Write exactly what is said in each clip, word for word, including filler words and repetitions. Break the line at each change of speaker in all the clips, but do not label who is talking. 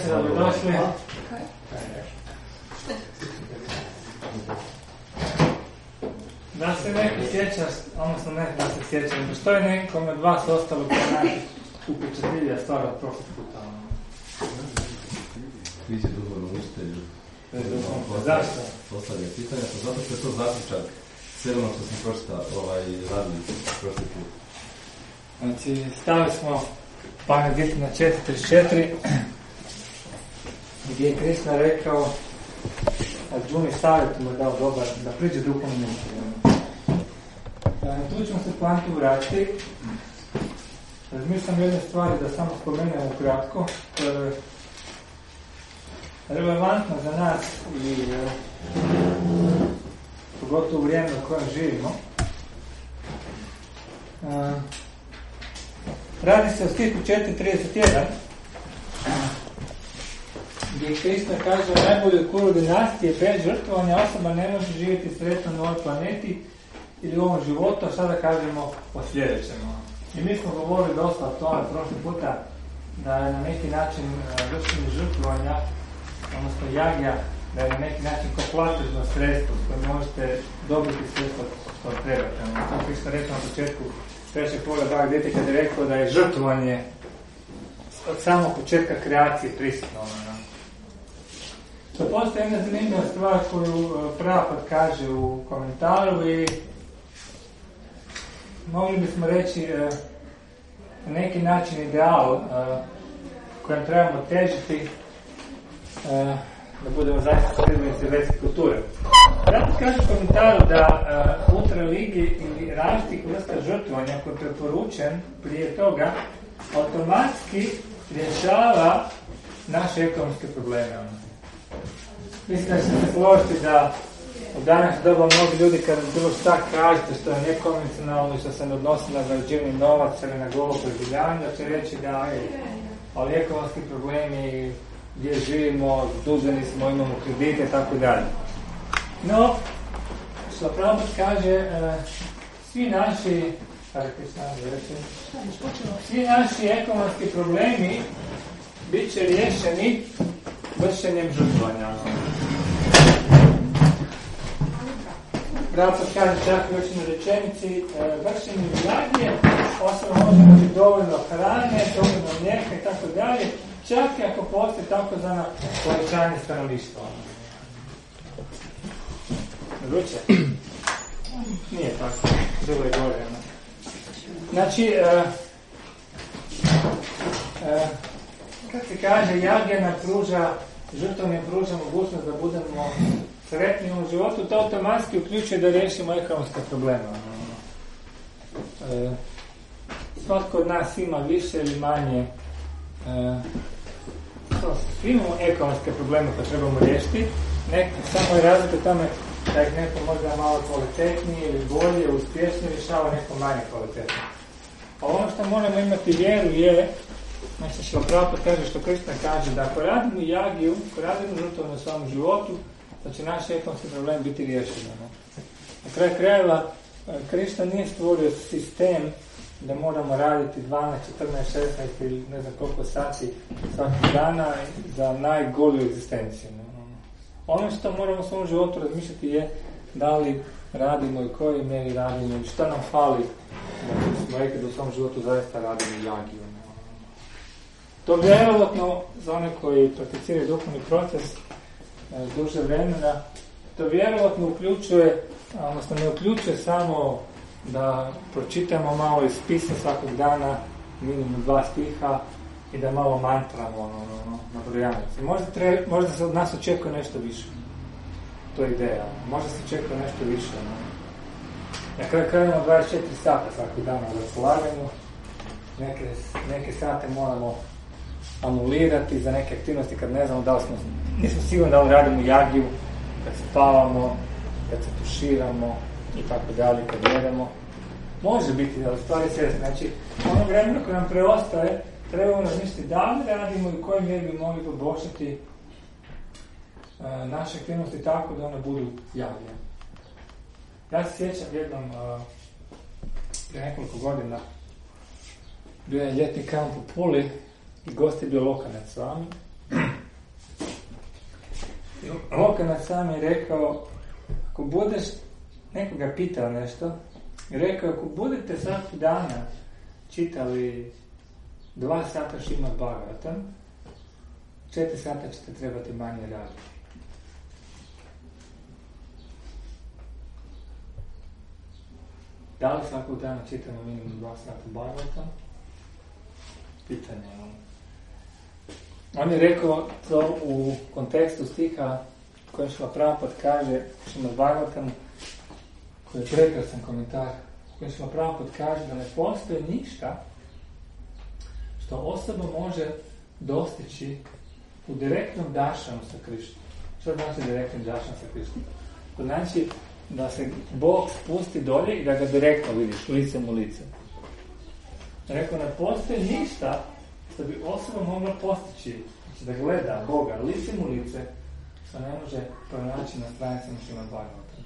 dobrodošli. Da se neko sjeća, odnosno ne da se sjeća, nego što je nekom od vas ostalo kao najupečatljivija stvar od prošlog puta?
Vi si duhovno učitelju.
Zašto?
Postavlja pitanja, pa zato što je to zaključak sve ono što smo prošta ovaj, radili prošli put.
Znači, stavili smo Bhagavad-gita na četiri trideset četiri, gdje je Krishna rekao, Arjuni savjet mu je dao dobar, da priđe duhovnom učitelju. Tu ćemo se poantu vratiti. Razmišljam jedne stvari da samo spomenem ukratko, koja je relevantna za nas i e, pogotovo u vrijeme u kojem živimo. E, radi se o stihu četiri trideset jedan, gdje Krishna kaže u najboljoj kuru dinastije bez žrtvovanja osoba ne može živjeti sretno na ovoj planeti ili u ovom životu, a sada kažemo o sljedećem. I mi smo govorili dosta o tome prošli puta, da je na neki način vršenje žrtvovanja, odnosno jagja, da je na neki način kao platežno sredstvo s kojim možete dobiti sredstvo što trebate. To što sam rekao na početku trećeg pola Bhagavad-gite kad je rekao da je žrtvovanje od samog početka kreacije prisutno. To postoji jedna zanimljiva stvar koju Prabhupada kaže u komentaru i mogli bismo reći na neki način ideal kojem trebamo težiti da budemo zaista sljedbenici vedske kulture. Prabhupada kaže u komentaru da unutar religije ili različitih vrsta žrtvovanja koji je preporučen prije toga automatski rješava naše ekonomske probleme. Mislim da će se složiti da u današnje doba mnogi ljudi kada bilo šta kažete što je nekonvencionalno i što se ne odnosi na zarađivanje novaca ili na golo preživljanje, da će reći da je, ali ekonomski problemi, gdje živimo, zaduženi smo, imamo kredite i tako dalje. No, što Prabhupada kaže, e, svi naši, svi naši ekonomski problemi bit će riješeni vršenjem žrtvovanja. Prabhupada kaže čak u učenoj rečenici, vršenjem jagje osoba može biti dovoljno hrane, dovoljno mlijeka i tako dalje, čak i ako postoji takozvano povećanje stanovništva. Vruće? Nije tako, bilo je gore. Znači, uh, uh, kad se kaže jagja nam pruža, žrtvom nam pruža mogućnost da budemo sretni u životu, to automatski uključuje da riješimo ekonomske probleme. E, svatko od nas ima više ili manje, e, svi imamo ekonomske probleme koje trebamo riješiti, Nek, samo je razlika u tome da ih neko možda malo kvalitetnije ili bolje, uspješnije rješava, neko manje kvalitetnije. A ono što moramo imati vjeru je, znači što Prabhupada kaže, što Krishna kaže, da ako radimo jagiju, ako radimo žrtvu na svom životu, da će naš ekonomski problem biti riješen. Na kraju krajeva, Krishna nije stvorio sistem da moramo raditi dvanaest, četrnaest, šesnaest ili ne znam koliko sati svakog dana za najgoliju egzistenciju. Ono što moramo u svom životu razmišljati je da li radimo i koji mjeri radimo i što nam fali da smo rekli da u svom životu zaista radimo jagiju. To vjerojatno za one koji prakticiraju duhovni proces duže vremena, to vjerojatno uključuje, odnosno ne uključuje samo da pročitamo malo iz spisa svakog dana, minimum dva stiha i da malo mantramo ono, ono, na brojanici. Možda, tre, možda se od nas očekuje nešto više. To je ideja. Možda se očekuje nešto više. No. Na kraju krajemo dvadeset četiri sata svakog dana u raspolaganju. Neke, neke sate moramo anulirati za neke aktivnosti kad ne znamo da li smo, nismo sigurni da li radimo jagiju, kad spavamo, kad se tuširamo i tako dalje, kad jedemo. Može biti, ali stvari se, znači, ono vremena koje nam preostaje, trebamo razmišljati da li radimo i koje mjeri bi mogli poboljšati uh, naše aktivnosti tako da one budu jagije. Ja se sjećam jednom, uh, prije nekoliko godina, bio je ljetni kamp u Puli i gost je bio lokanac s vami. Lokanac sam je rekao, ako budeš nekoga pitao nešto, rekao, ako budete svaki dana čitali dva sata Šrimad Bhagavatam, četiri sata ćete trebati manje raditi. Da li svakog dana čitamo minimum dva sata Bhagavatam? Pitanje je ono. On je rekao to u kontekstu stiha kojem Šrila Prabhupada kaže Šrimad Bhagavatam, koji je prekrasan komentar, kojem Šrila Prabhupada kaže da ne postoji ništa što osoba može dostići u direktnom dašanu sa Krišnom. Što znači direktnom dašanu sa Krišnom? To znači da se Bog spusti dolje i da ga direktno vidiš, licem u lice. Rekao, ne postoji ništa što bi osoba mogla postići, znači da gleda Boga licem u lice, što ne može pronaći na stranicama Šrimad Bhagavatam.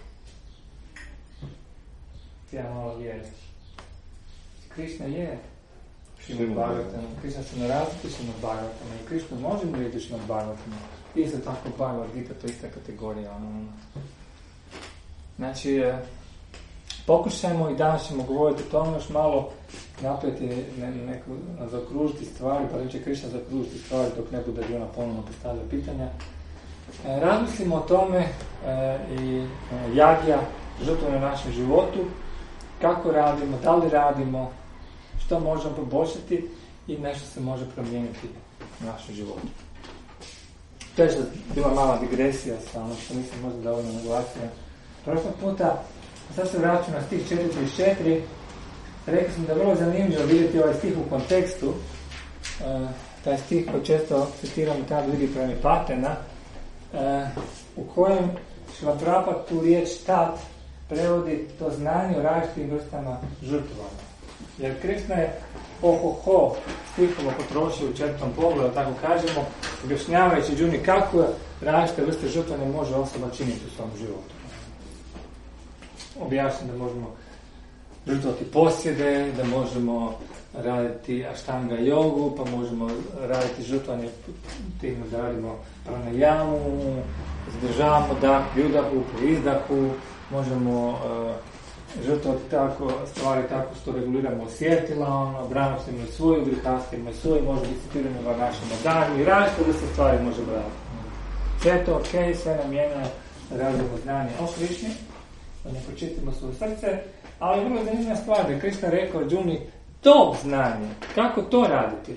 Ja malo vjerujem. Krišna je Šrimad Bhagavatam, Krišna se ne razlikuju Šrimad Bhagavatam, i Krišnu možemo vidjeti Šrimad Bhagavatam. Isto tako Bhagavad Gita, to je ista kategorija. Ono. Znači, pokušajmo i danas ćemo govoriti o tome još malo, napraviti ne, neku, zaokružiti stvari, pa reći Krišna zaokružiti stvari dok ne bude Arjuna ponovno postavlja pitanja. E, razmislimo o tome e, i e, jagja, žrtvo na našem životu, kako radimo, da li radimo, što možemo poboljšati i nešto se može promijeniti u našem životu. To je što bila mala digresija sa ono što nisam možda dovoljno naglasio. Prošlog puta, sad se vraćam na stih četiri trideset četiri, rekao sam da je vrlo zanimljivo vidjeti ovaj stih u kontekstu, uh, taj stih koji često citiram i tada vidi prema Patena, uh, u kojem Šrila Prabhupada tu riječ tat prevodi to znanje o različitim vrstama žrtvovanja. Jer Krišna je ho-ho-ho stihova potrošio u četvrtom pogledu, tako kažemo, objašnjavajući Arjuni kako različite vrste žrtvovanja može osoba činiti u svom životu. Objašnjam da možemo žrtvovati posjede, da možemo raditi aštanga jogu, pa možemo raditi žrtvovanje tim da radimo pranajamu, zadržavamo dah, ljudahu, po izdahu, možemo uh, žrtvovati tako, stvari tako što reguliramo osjetila, ono, branost imaju svoju, grihasti imaju svoju, može discipliniramo ga našem danju i različite da se stvari može raditi. Sve to ok, sve nam jedna radimo znanje o Krišni, da ne počistimo svoje srce, ali vrlo zanimljiva stvar da je Krišna rekao Arjuni, to znanje, kako to raditi?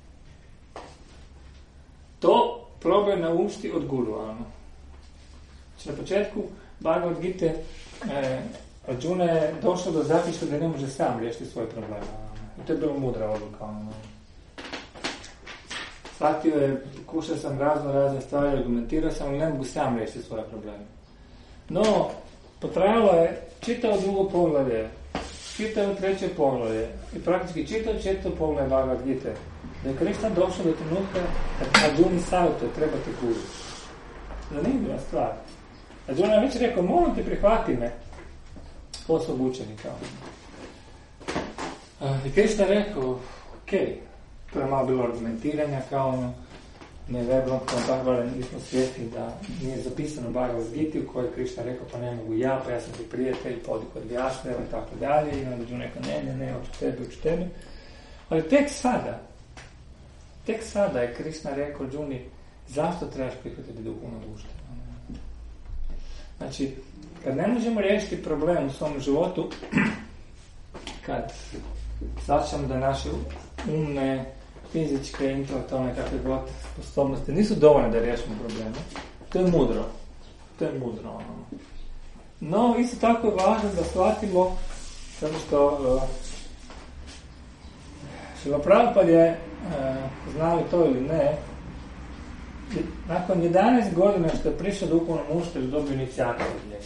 To probaj naučiti od guru. Ano. Znači, na početku Bhagavad Gita eh, Arjuna je došao do zaključka da ne može sam riješiti svoje probleme. I to je bila mudra odluka. Ano. Shvatio je, pokušao sam razno razne stvari, argumentirao sam, ali ne mogu sam riješiti svoje probleme. No, potrajalo je čitao drugo poglavlje, čitao treće poglavlje i praktički čitao četvrto poglavlje Bhagavad Gita. Da je Krišna došao do trenutka kad Arjuni savjetuje, treba te guru. Zanimljiva stvar. Arjuna je već rekao, molim te prihvati me, posao učenika. I Krišna je rekao, ok, to je malo bilo argumentiranja kao ono, ne verbalno, kao tako, nismo svjesni da nije zapisano Bhagavad Gita u kojoj je Krišna rekao, pa ne mogu ja, pa ja sam ti prijatelj, podi kod Vjašneva i tako dalje, i onda Arjuna rekao, ne, ne, ne, hoću tebe, hoću tebe. Ali tek sada, tek sada je Krišna rekao Arjuni, zašto trebaš prihvatiti duhovno društvo? Znači, kad ne možemo riješiti problem u svom životu, kad shvaćamo da naše umne, fizičke, intelektualne, kakve god sposobnosti nisu dovoljne da riješimo probleme, to je mudro. To je mudro. Ono. No, isto tako je važno da shvatimo, zato što uh, Šrila Prabhupada je, uh, znali to ili ne, nakon jedanaest godina što je prišao duhovnom učitelju, dobio inicijaciju od njega.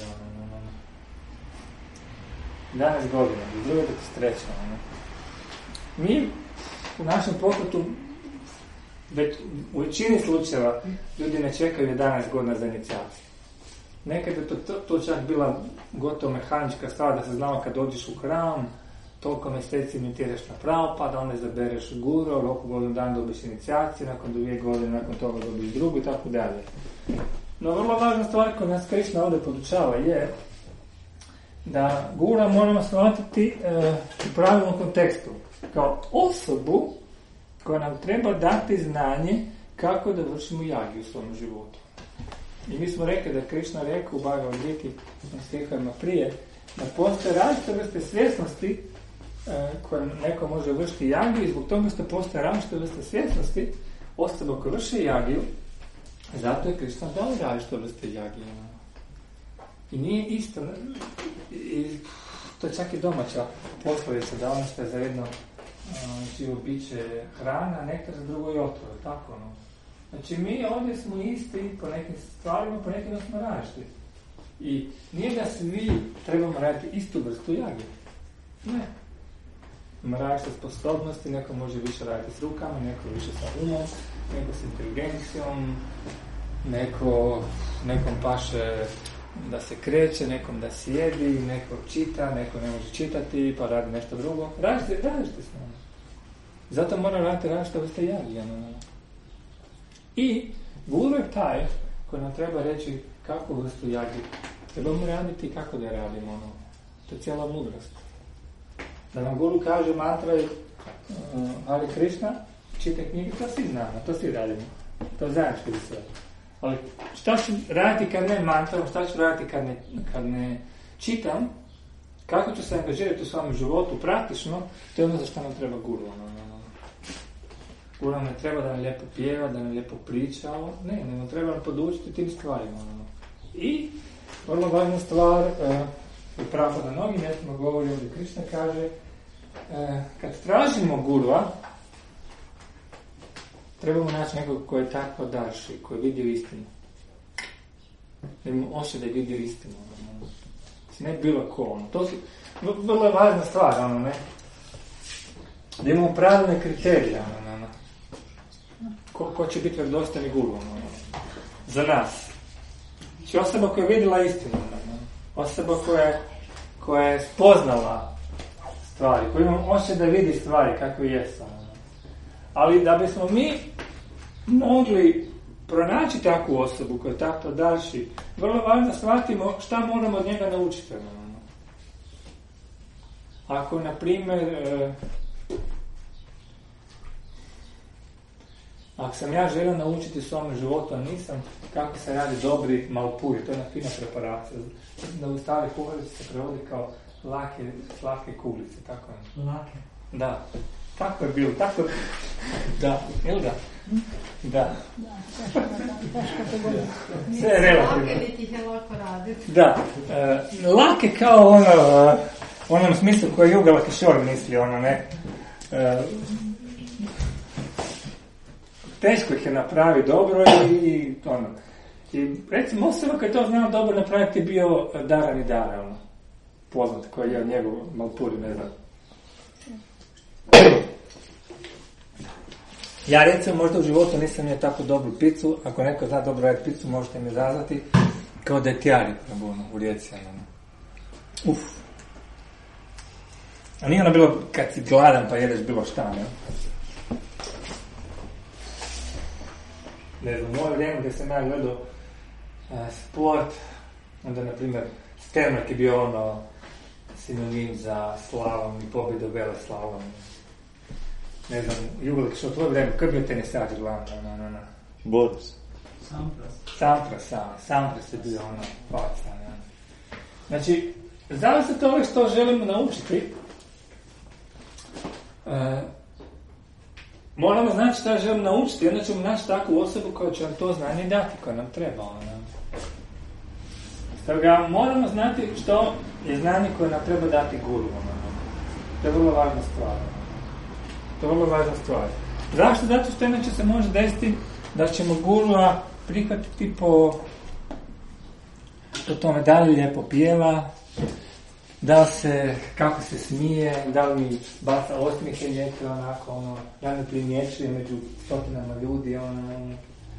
jedanaest godina, do druge do treće. Mi u našem pokretu već u većini slučajeva ljudi ne čekaju jedanaest godina za inicijaciju. Nekad je to, to, to čak bila gotovo mehanička stvar da se znalo kad dođeš u hram, toliko mjeseci imitiraš na Prabhupada, onda izabereš guru, roku godinu dan dobiš inicijaciju, nakon dvije godine, nakon toga dobiš drugu i tako dalje. No vrlo važna stvar koju nas Krišna ovdje podučava je da guru moramo shvatiti e, u pravilnom kontekstu kao osobu koja nam treba dati znanje kako da vršimo jagi u svom životu. I mi smo rekli da je Krišna rekao u Bhagavad Giti na stihovima prije da postoje različite vrste svjesnosti e, koje neko može vršiti jagiju i zbog toga što postoje različite vrste svjesnosti osoba koja vrši jagiju, zato je Krišna dao različite vrste jagije. I nije isto, i to je čak i domaća poslovica da ono što je za jedno uh, živo biće hrana, nektar za drugo i otrov, tako ono. Znači mi ovdje smo isti po nekim stvarima, po nekim smo različiti. I nije da svi trebamo raditi istu vrstu jagije. Ne. Ima različite sposobnosti, neko može više raditi s rukama, neko više sa umom, neko s inteligencijom, neko, nekom paše da se kreće, nekom da sjedi, neko čita, neko ne može čitati, pa radi nešto drugo. Različite, različite smo. Zato mora raditi različite vrste jagije. I guru je taj koji nam treba reći kakvu vrstu jagije trebamo raditi i kako da radimo. Ono. To je cijela mudrost. Da nam guru kaže mantra uh, Hare Krishna, čita knjige, to svi znamo, to svi radimo. To je zajednički sve. Ali šta ću raditi kad ne mantram, šta ću raditi kad ne, kad ne čitam, kako ću se angažirati u svom životu praktično, to je ono za što nam treba guru. Guru nam ne treba da nam lijepo pjeva, da nam lijepo priča, ne, ne nam treba nam podučiti tim stvarima. I vrlo važna stvar, u pravu na mnogim mjestima govori ovdje Krišna kaže, kad tražimo gurua, trebamo naći nekog koji je tako darši, koji je vidio istinu. Da imamo osjećaj da je vidio istinu. Ono. Ne bilo ko. Ono. To su vrlo važna stvar. Ono, ne? Da imamo pravilne kriterije. Ono, ono. Ko, ko će biti vjerodostojni guru. Ono. Za nas. Znači osoba koja je vidjela istinu. Ono. Osoba koja, koja je spoznala stvari. Koja ima osjećaj da vidi stvari kako jesu. Ali da bismo mi mogli pronaći takvu osobu koja je tako darši, vrlo važno shvatimo šta moramo od njega naučiti. Ako, na primjer, eh, ako sam ja želio naučiti svom životu, a nisam, kako se radi dobri malpuri, to je jedna fina preparacija. Da u stari kuharici se prevodi kao lake, lake kuglice, tako je.
Lake?
Da. Tako je bilo, tako je. Da, jel da? Da.
Da, teško da, teško te bude.
Sve je relativno.
Lake niti ih je lako raditi.
Da, e, lake kao ono, u onom smislu koji je Juga Lakešor misli, ono ne. E, teško ih je napravi dobro i, i ono. I recimo osoba koja je to znao dobro napraviti je bio Daran i Dara, ono. Poznat koji je od njegov malpuri, ne znam. Ja recimo možda u životu nisam imao tako dobru picu, ako neko zna dobro raditi picu možete mi zazvati kao da je tjari u Rijeci. Uf. A nije ono bilo kad si gladan pa jedeš bilo šta, ne? Ne znam, u moje vrijeme gdje sam ja gledao uh, sport, onda na primjer Stermark je bio ono sinonim za slalom i pobjedu vele slalom. Ne znam, Jugolik, što tvoje vrijeme, kaj bio tenisač glavno, no, no, no.
Boris.
Sampras.
Sampras, sam, Sampras je bio ono, faca, ne. Znači, zavisno od toga što želimo naučiti, uh, moramo znači što želimo naučiti, onda ćemo naći takvu osobu koja će nam to znanje dati, koja nam treba, ono. Stoga moramo znati što je znanje koje nam treba dati guru, ono. To je vrlo važna stvar. To je vrlo važna stvar. Zašto? Zato što inače se može desiti da ćemo gurua prihvatiti po, po tome da li lijepo pjeva, da se, kako se smije, da li mi baca osmijehe lijepe, onako, ono, da ne primjećuje među stotinama ljudi, ono,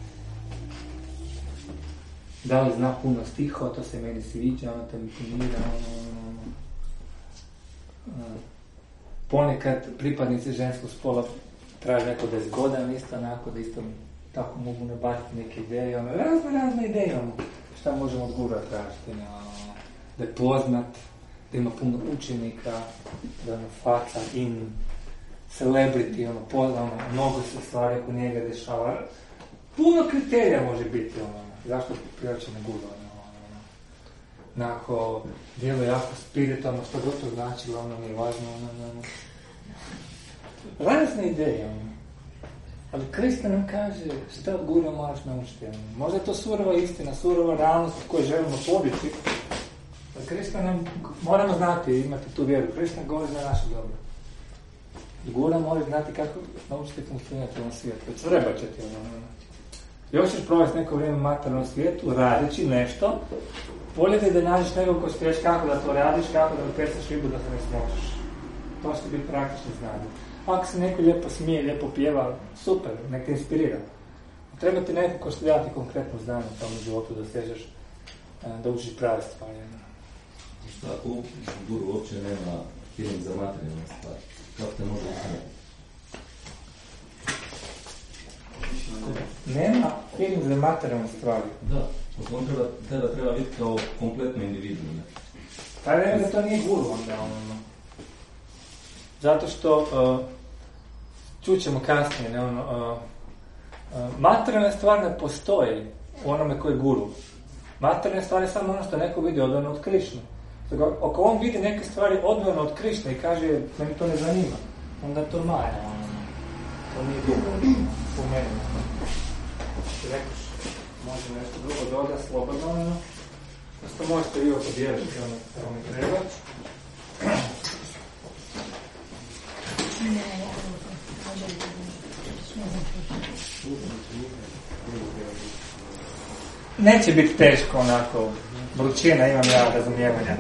da li zna puno stihova, to se meni sviđa, ono, to mi pomira, ono, ono, ono. Ponekad pripadnici ženskog spola traže neko da je zgodan, isto onako, da isto tako mogu nabaciti neke ideje, ono, razne, razne ideje, ono, šta možemo od gura tražiti, ono, da je poznat, da ima puno učenika, da je ono, faca, in, celebrity, ono, poznat, ono, mnogo se stvari oko njega dešava. Puno kriterija može biti, ono, zašto privlače na guru, ono, ono, onako, djeluje jako spiritualno, što god to značilo, ono, nije važno, ono, ono, razne ideje, ono. Ali Krista nam kaže šta od gura moraš naučiti. Možda je to surova istina, surova realnost koju želimo pobiti. Ali Krista nam, moramo znati, imati tu vjeru. Krista govori za naše dobro. Gura mora znati kako naučiti funkcionirati u ovom svijetu. Treba će ti ono. Još ćeš provesti neko vrijeme u materijalnom svijetu, radići nešto, bolje ti da nađeš nekog ko će kako da to radiš, kako da pecaš ribu da se ne smočiš. To će biti praktično znanje. Ako se neko lijepo smije, lijepo pjeva, super, nek te inspirira. Treba ti neko ko će dati konkretno znanje u tom životu da sežeš, da učiš prave stvari.
Šta ako u guru uopće nema feeling za materijalne stvari? Kako te može ustaviti?
Nema feeling za materijalne stvari?
Da, on treba, treba, treba biti kao kompletno individualno.
Taj nema da to nije guru onda. Ono. Zato što, uh, čućemo kasnije, ne, ono, uh, uh, materijalne stvari ne postoji u onome koji je guru. Materijalne stvari je samo ono što neko vidi odvojeno od Krišne. Ako on vidi neke stvari odvojeno od Krišne i kaže, meni to ne zanima, onda je to maja. Ono. To nije guru. U meni. Ti rekuš, može nešto drugo doda, slobodno, ono. Prosto možete vi opodijeliti, ono, što mi treba. Neće biti teško onako, vrućina, imam ja razumijevanja.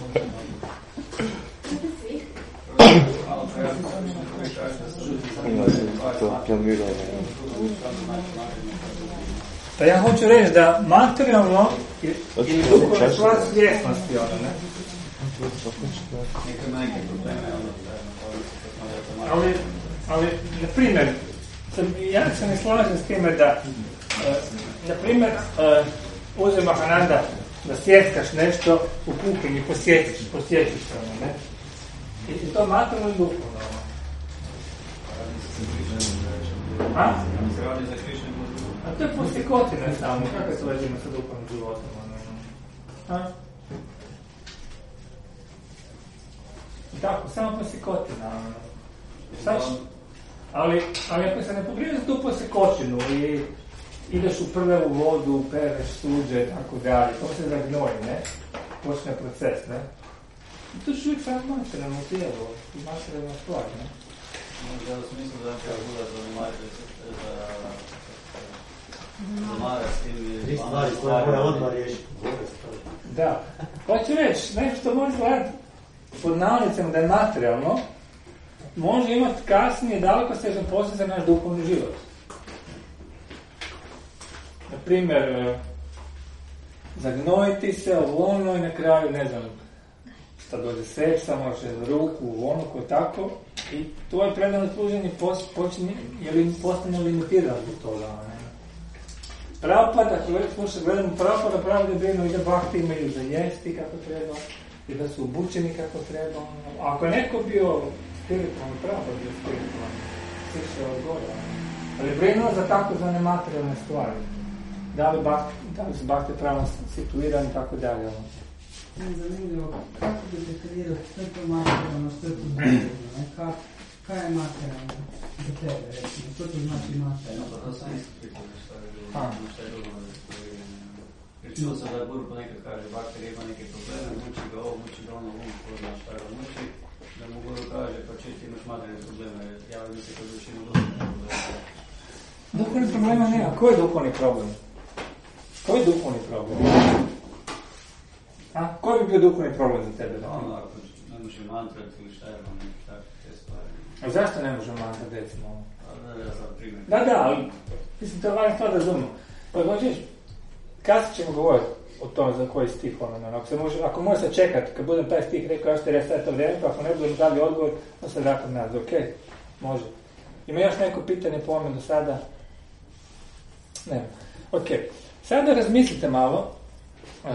Pa ja hoću reći da materijalno ili duhovno stvar svjesnosti, ono, ne? Ali, ali, na primjer, ja se ne slažem s time da, uh, na primjer, uh, uzem Mahananda da sjeckaš nešto u kuhinji, posjetiš, posjetiš ono, ne? I, i to materijalno i duhovno. A? A to je posjekotina samo, kako se vežimo sa duhovnim životom, ono, a? I tako, samo posjekotina, ono. Saš, ali, ali ako se ne pogriješ za tu posjekočinu i ideš u prve u vodu, pereš suđe, tako dalje, to se zagnoji, ne? Počne proces, ne? I to ćeš uvijek samo materijalno tijelo, materijalna stvar, ne?
Možda u smislu da će Buda zanimati za zamara s tim i stvari koje mora odmah riješiti.
Da. Hoću reći, nešto što može gledati pod navodnicama da je materijalno, može imati kasnije daleko sežan posljed za naš duhovni život. Na primjer, zagnojiti se u ono i na kraju, ne znam, šta dođe seksa, može za ruku u ono koje tako, i tvoje predano služenje počinje, ili postane limitirano zbog toga. Pravopada, ako već slušaj, gledamo Pravopada, Pravopada brinu i da bakti imaju za jesti kako treba, i da su obučeni kako treba. A ako je neko bio spiritualni, Pravopada bio spiritualni, svi se odgoja. Ali brinuo za takozvane materijalne stvari. Da li, bakti, da li su bakti pravno situirani i tako dalje.
Zanimljivo, kako bi definirao što je to materijalno, što je to materijalno, kaj je materijalno za tebe, recimo, što to znači materijalno?
To sam isto prikoli šta je bilo, šta je bilo da se jer čuo sam da Guru ponekad kaže, bakter ima neke probleme, muči ga ovo, muči ga ono, ovo, ko zna šta ga muči, da mu Guru kaže, pa če ti imaš materijalne probleme, javi mi se kad još ima duhovne probleme.
Duhovni problema nema, ko je duhovni problem? Ko je duhovni problem? A, koji bi bio duhovni problem za tebe?
Ono, ako ne može mantrati ili šta je, ono, tako, te stvari.
A zašto ne može mantrati, recimo?
Da, da, sam primjer.
Da, da, ali, mislim, to je važno stvar da razumno. Pa hoćeš, kasnije ćemo govoriti o tome za koji stih, ono, ako se može, ako može se čekati, kad budem taj stih rekao, ja ću te reći to vrijeme, pa ako ne budem dali odgovor, to se vratim nazad, ok, može. Ima još neko pitanje po ovome do sada? Ne. Ok. Sada razmislite malo uh,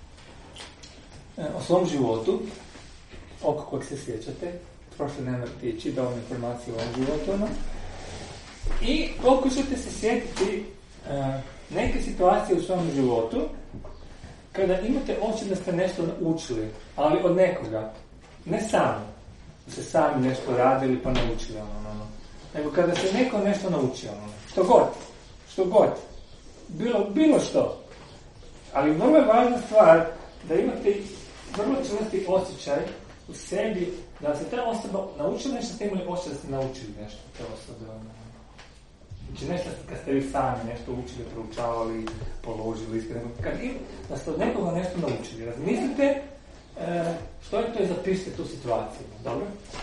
o svom životu, oko kojeg se sjećate. Prošle ne morate ići da vam informacije o ovom životu. Ono. I pokušajte se sjetiti uh, neke situacije u svom životu kada imate osjećaj da ste nešto naučili, ali od nekoga. Ne sami. Da ste sami nešto radili pa naučili. Ono, ono. Nego kada se neko nešto naučio. Ono. Što god. Što god. Bilo, bilo što. Ali vrlo je važna stvar da imate vrlo čvrsti osjećaj u sebi da se ta osoba naučila nešto, ste imali osjećaj da ste naučili nešto te osobe. Znači nešto kad ste vi sami nešto učili, proučavali, položili, kad im, da ste od nekoga nešto naučili. Razmislite e, što je to i zapišite tu situaciju. Dobro?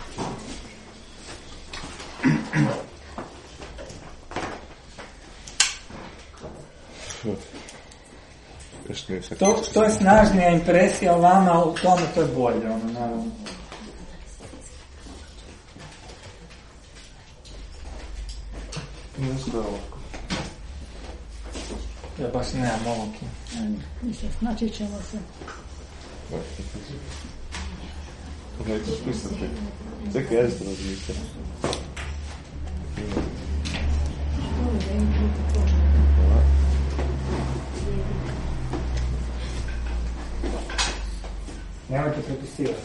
To, što je snažnija impresija o vama, u tome to je bolje, ono, naravno.
Nešto je ovako.
Ja baš nemam ovog.
Mislim, znači ćemo se.
Nećeš misliti. Čekaj, ja što razmišljam.
Nemojte prepisivati.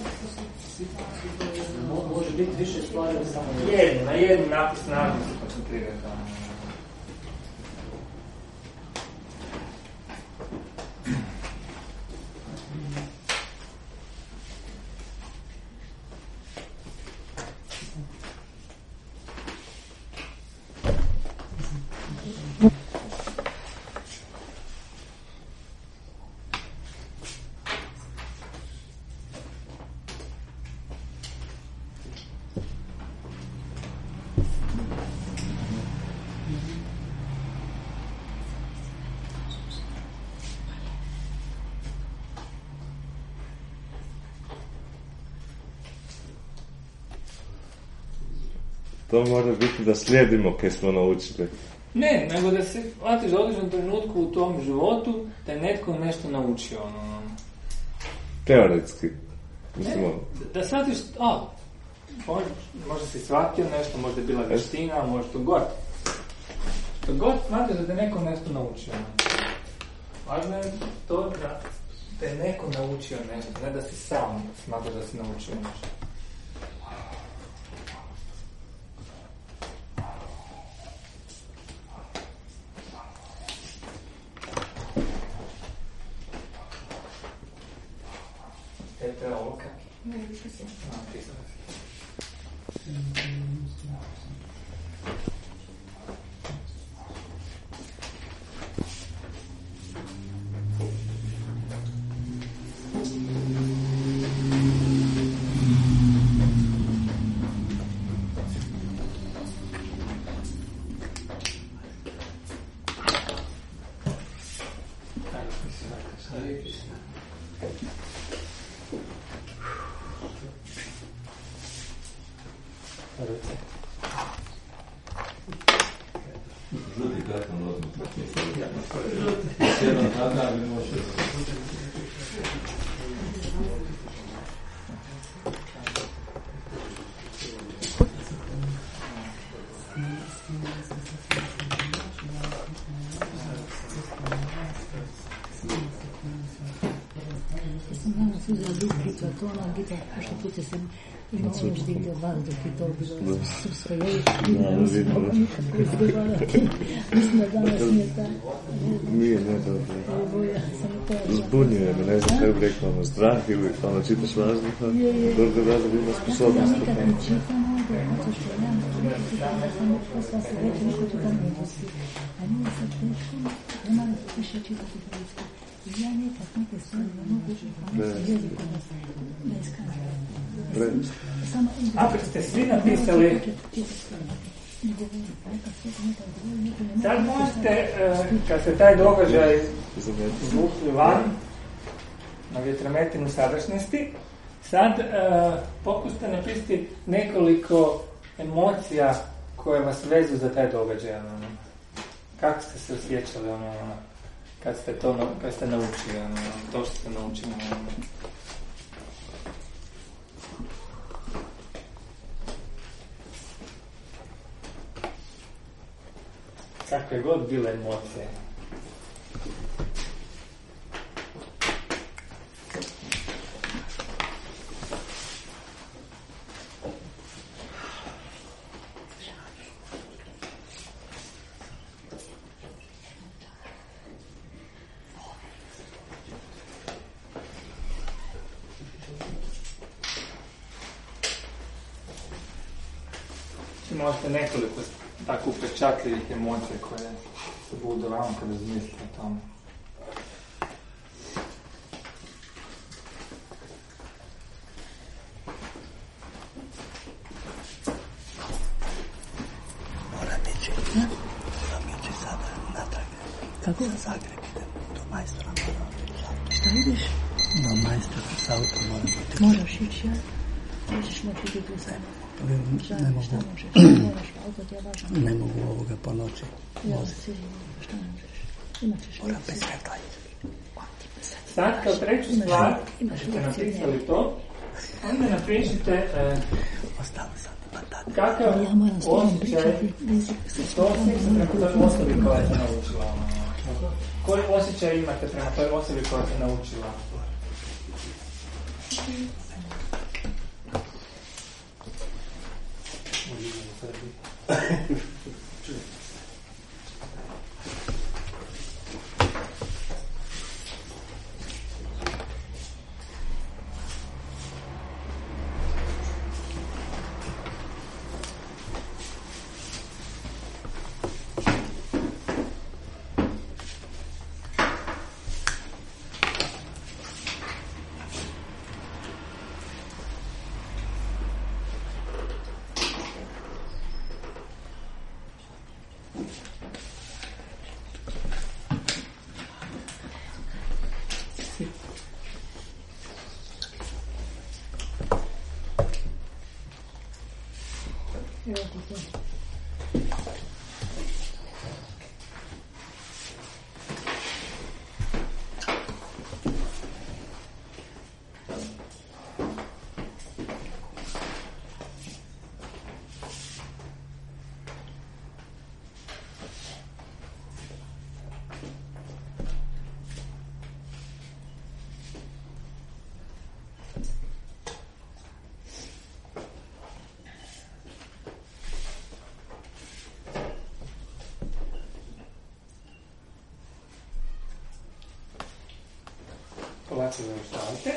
Može biti više stvari od samo
jednu, na jednu napis naravno se koncentrirati.
To mora biti da slijedimo kaj smo naučili.
Ne, nego da se hvatiš za određenom trenutku u tom životu da je netko nešto naučio. Ono.
Teoretski. Mislimo...
Ne, da shvatiš, a, možda, možda si shvatio nešto, možda je bila vještina, možda to god. To god smatraš da te neko nešto naučio. Važno je to da te neko naučio nešto, ne da si sam smatraš da si naučio nešto. Petra Oka.
Ne, više se.
A, ti sam se.
Žuti karton odmah. Jedan tada bi može.
Za Gita, to ona Gita, prošle pute sam imala još digde vas dok je to bilo srpsko jezik. Nikad ne govorati. Mislim da danas nije tako.
Nije, ne dobro. Zbunjuje me, ne znam kaj bi rekla, ono strah ili ono čitaš važno, dobro da bi ima sposobnost.
Ja nikad ne čitam ovdje, zato što ja ne sam posla se reći, neko to da ne dosi. A nije sad teško, ne mora više čitati hrvatsko. I ja nekad neke stvari ne mogu učiti jezikom da iskažem.
Ako ste svi napisali, sad možete, kad se taj događaj izvukli van na vjetrometinu sadašnjosti, sad pokušajte napisati nekoliko emocija koje vas vezu za taj događaj. kako ste se osjećali, ono, ono, kad ste to, kad ste naučili, ono, to što ste naučili, ono. Kakve god bile emocije. Možete nekoliko tako upečatljivih emocija koje se budu vama kada razmislite o tome.
Moram ići. Moram ići sada natrag.
Kako?
Za Zagreb idem. Do majstora moram.
Šta ideš?
Do majstora s autom moram biti.
Moraš ići, ja? Nećeš moći biti tu sada.
Šta, ne mogu.
Šta možeš? Šta moraš? Auto ti je važno.
Ne mogu ovoga po noći.
Ja si, šta možeš? Imat ćeš
moram bez svetla.
Sad, kao treću stvar, ste napisali to, onda napišite e, kakav osjećaj, to osjećaj prema toj osobi koja se naučila. Koji osjećaj imate prema toj osobi koja se naučila? Polako završavate.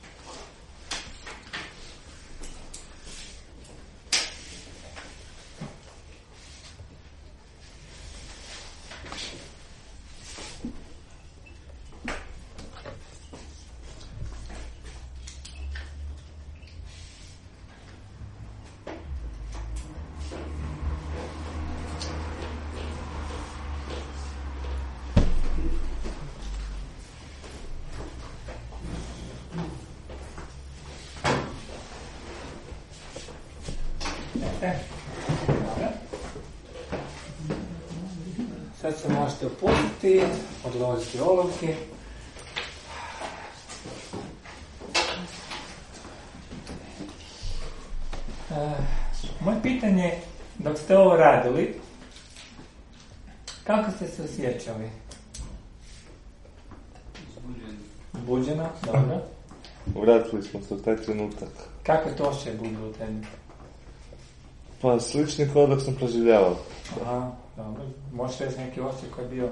Sad se možete opustiti, odložiti olovke. E, moje pitanje, dok ste ovo radili, kako ste se osjećali?
Zbuđen.
Zbuđeno, dobro.
Vratili smo se u taj trenutak.
Kako to še je bilo u tebi?
Pa slični kao dok sam proživljavao.
Aha, dobro. Možeš reći neki osjećaj koji je bio?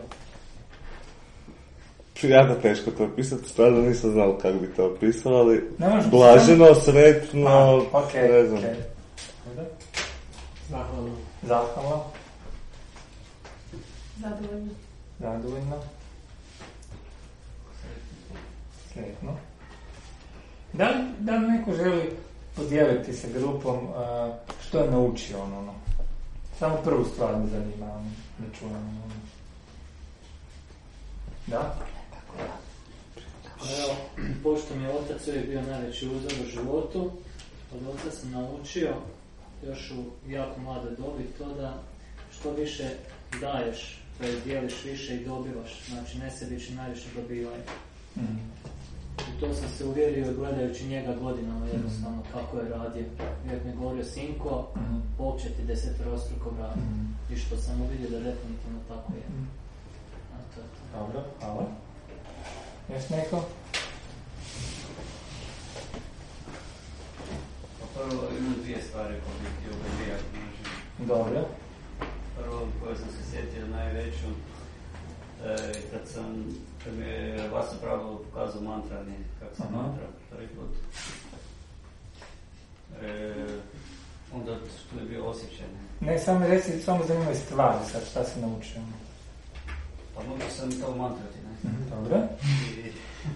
Jako teško to opisati, stvarno nisam znao kako bi to opisao, ali
blaženo,
sam... sretno,
A, okay,
ne znam.
Okay.
Zahvalno.
Zahvalno.
Zadovoljno.
Zadovoljno. Sretno. Da li, da li neko želi podijeliti sa grupom uh, što je naučio ono, ono? Samo prvu stvar me zanima, ono, da čujem. Ono. Da?
Evo, pošto mi je otac uvijek bio najveći uzor u životu, od oca sam naučio još u jako mlade dobi to da što više daješ to je dijeliš više i dobivaš, znači nesebično najviše dobivaju.
Mm.
I to sam se uvjerio gledajući njega godinama jednostavno kako je radio. Uvijek mi govorio, sinko,
Mm.
Bog će ti desetorostruko vratiti.
Mm.
I što sam uvidio da definitivno tako je.
Mm.
A to je to.
Dobro, hvala. Još neko?
Pa prvo imam dvije stvari koje bih htio obavijati.
Dobro.
Prvo koje sam se sjetio najveću, e, kad sam, kad mi je Vaso Pravo pokazao mantranje, kako sam
Aha.
mantra prvi put. E, onda što je bio osjećaj.
Ne, samo reci, samo zanimljive stvari sad, šta si naučio.
Pa mogu sam i to mantrati, ne?
Mm, dobro.
I,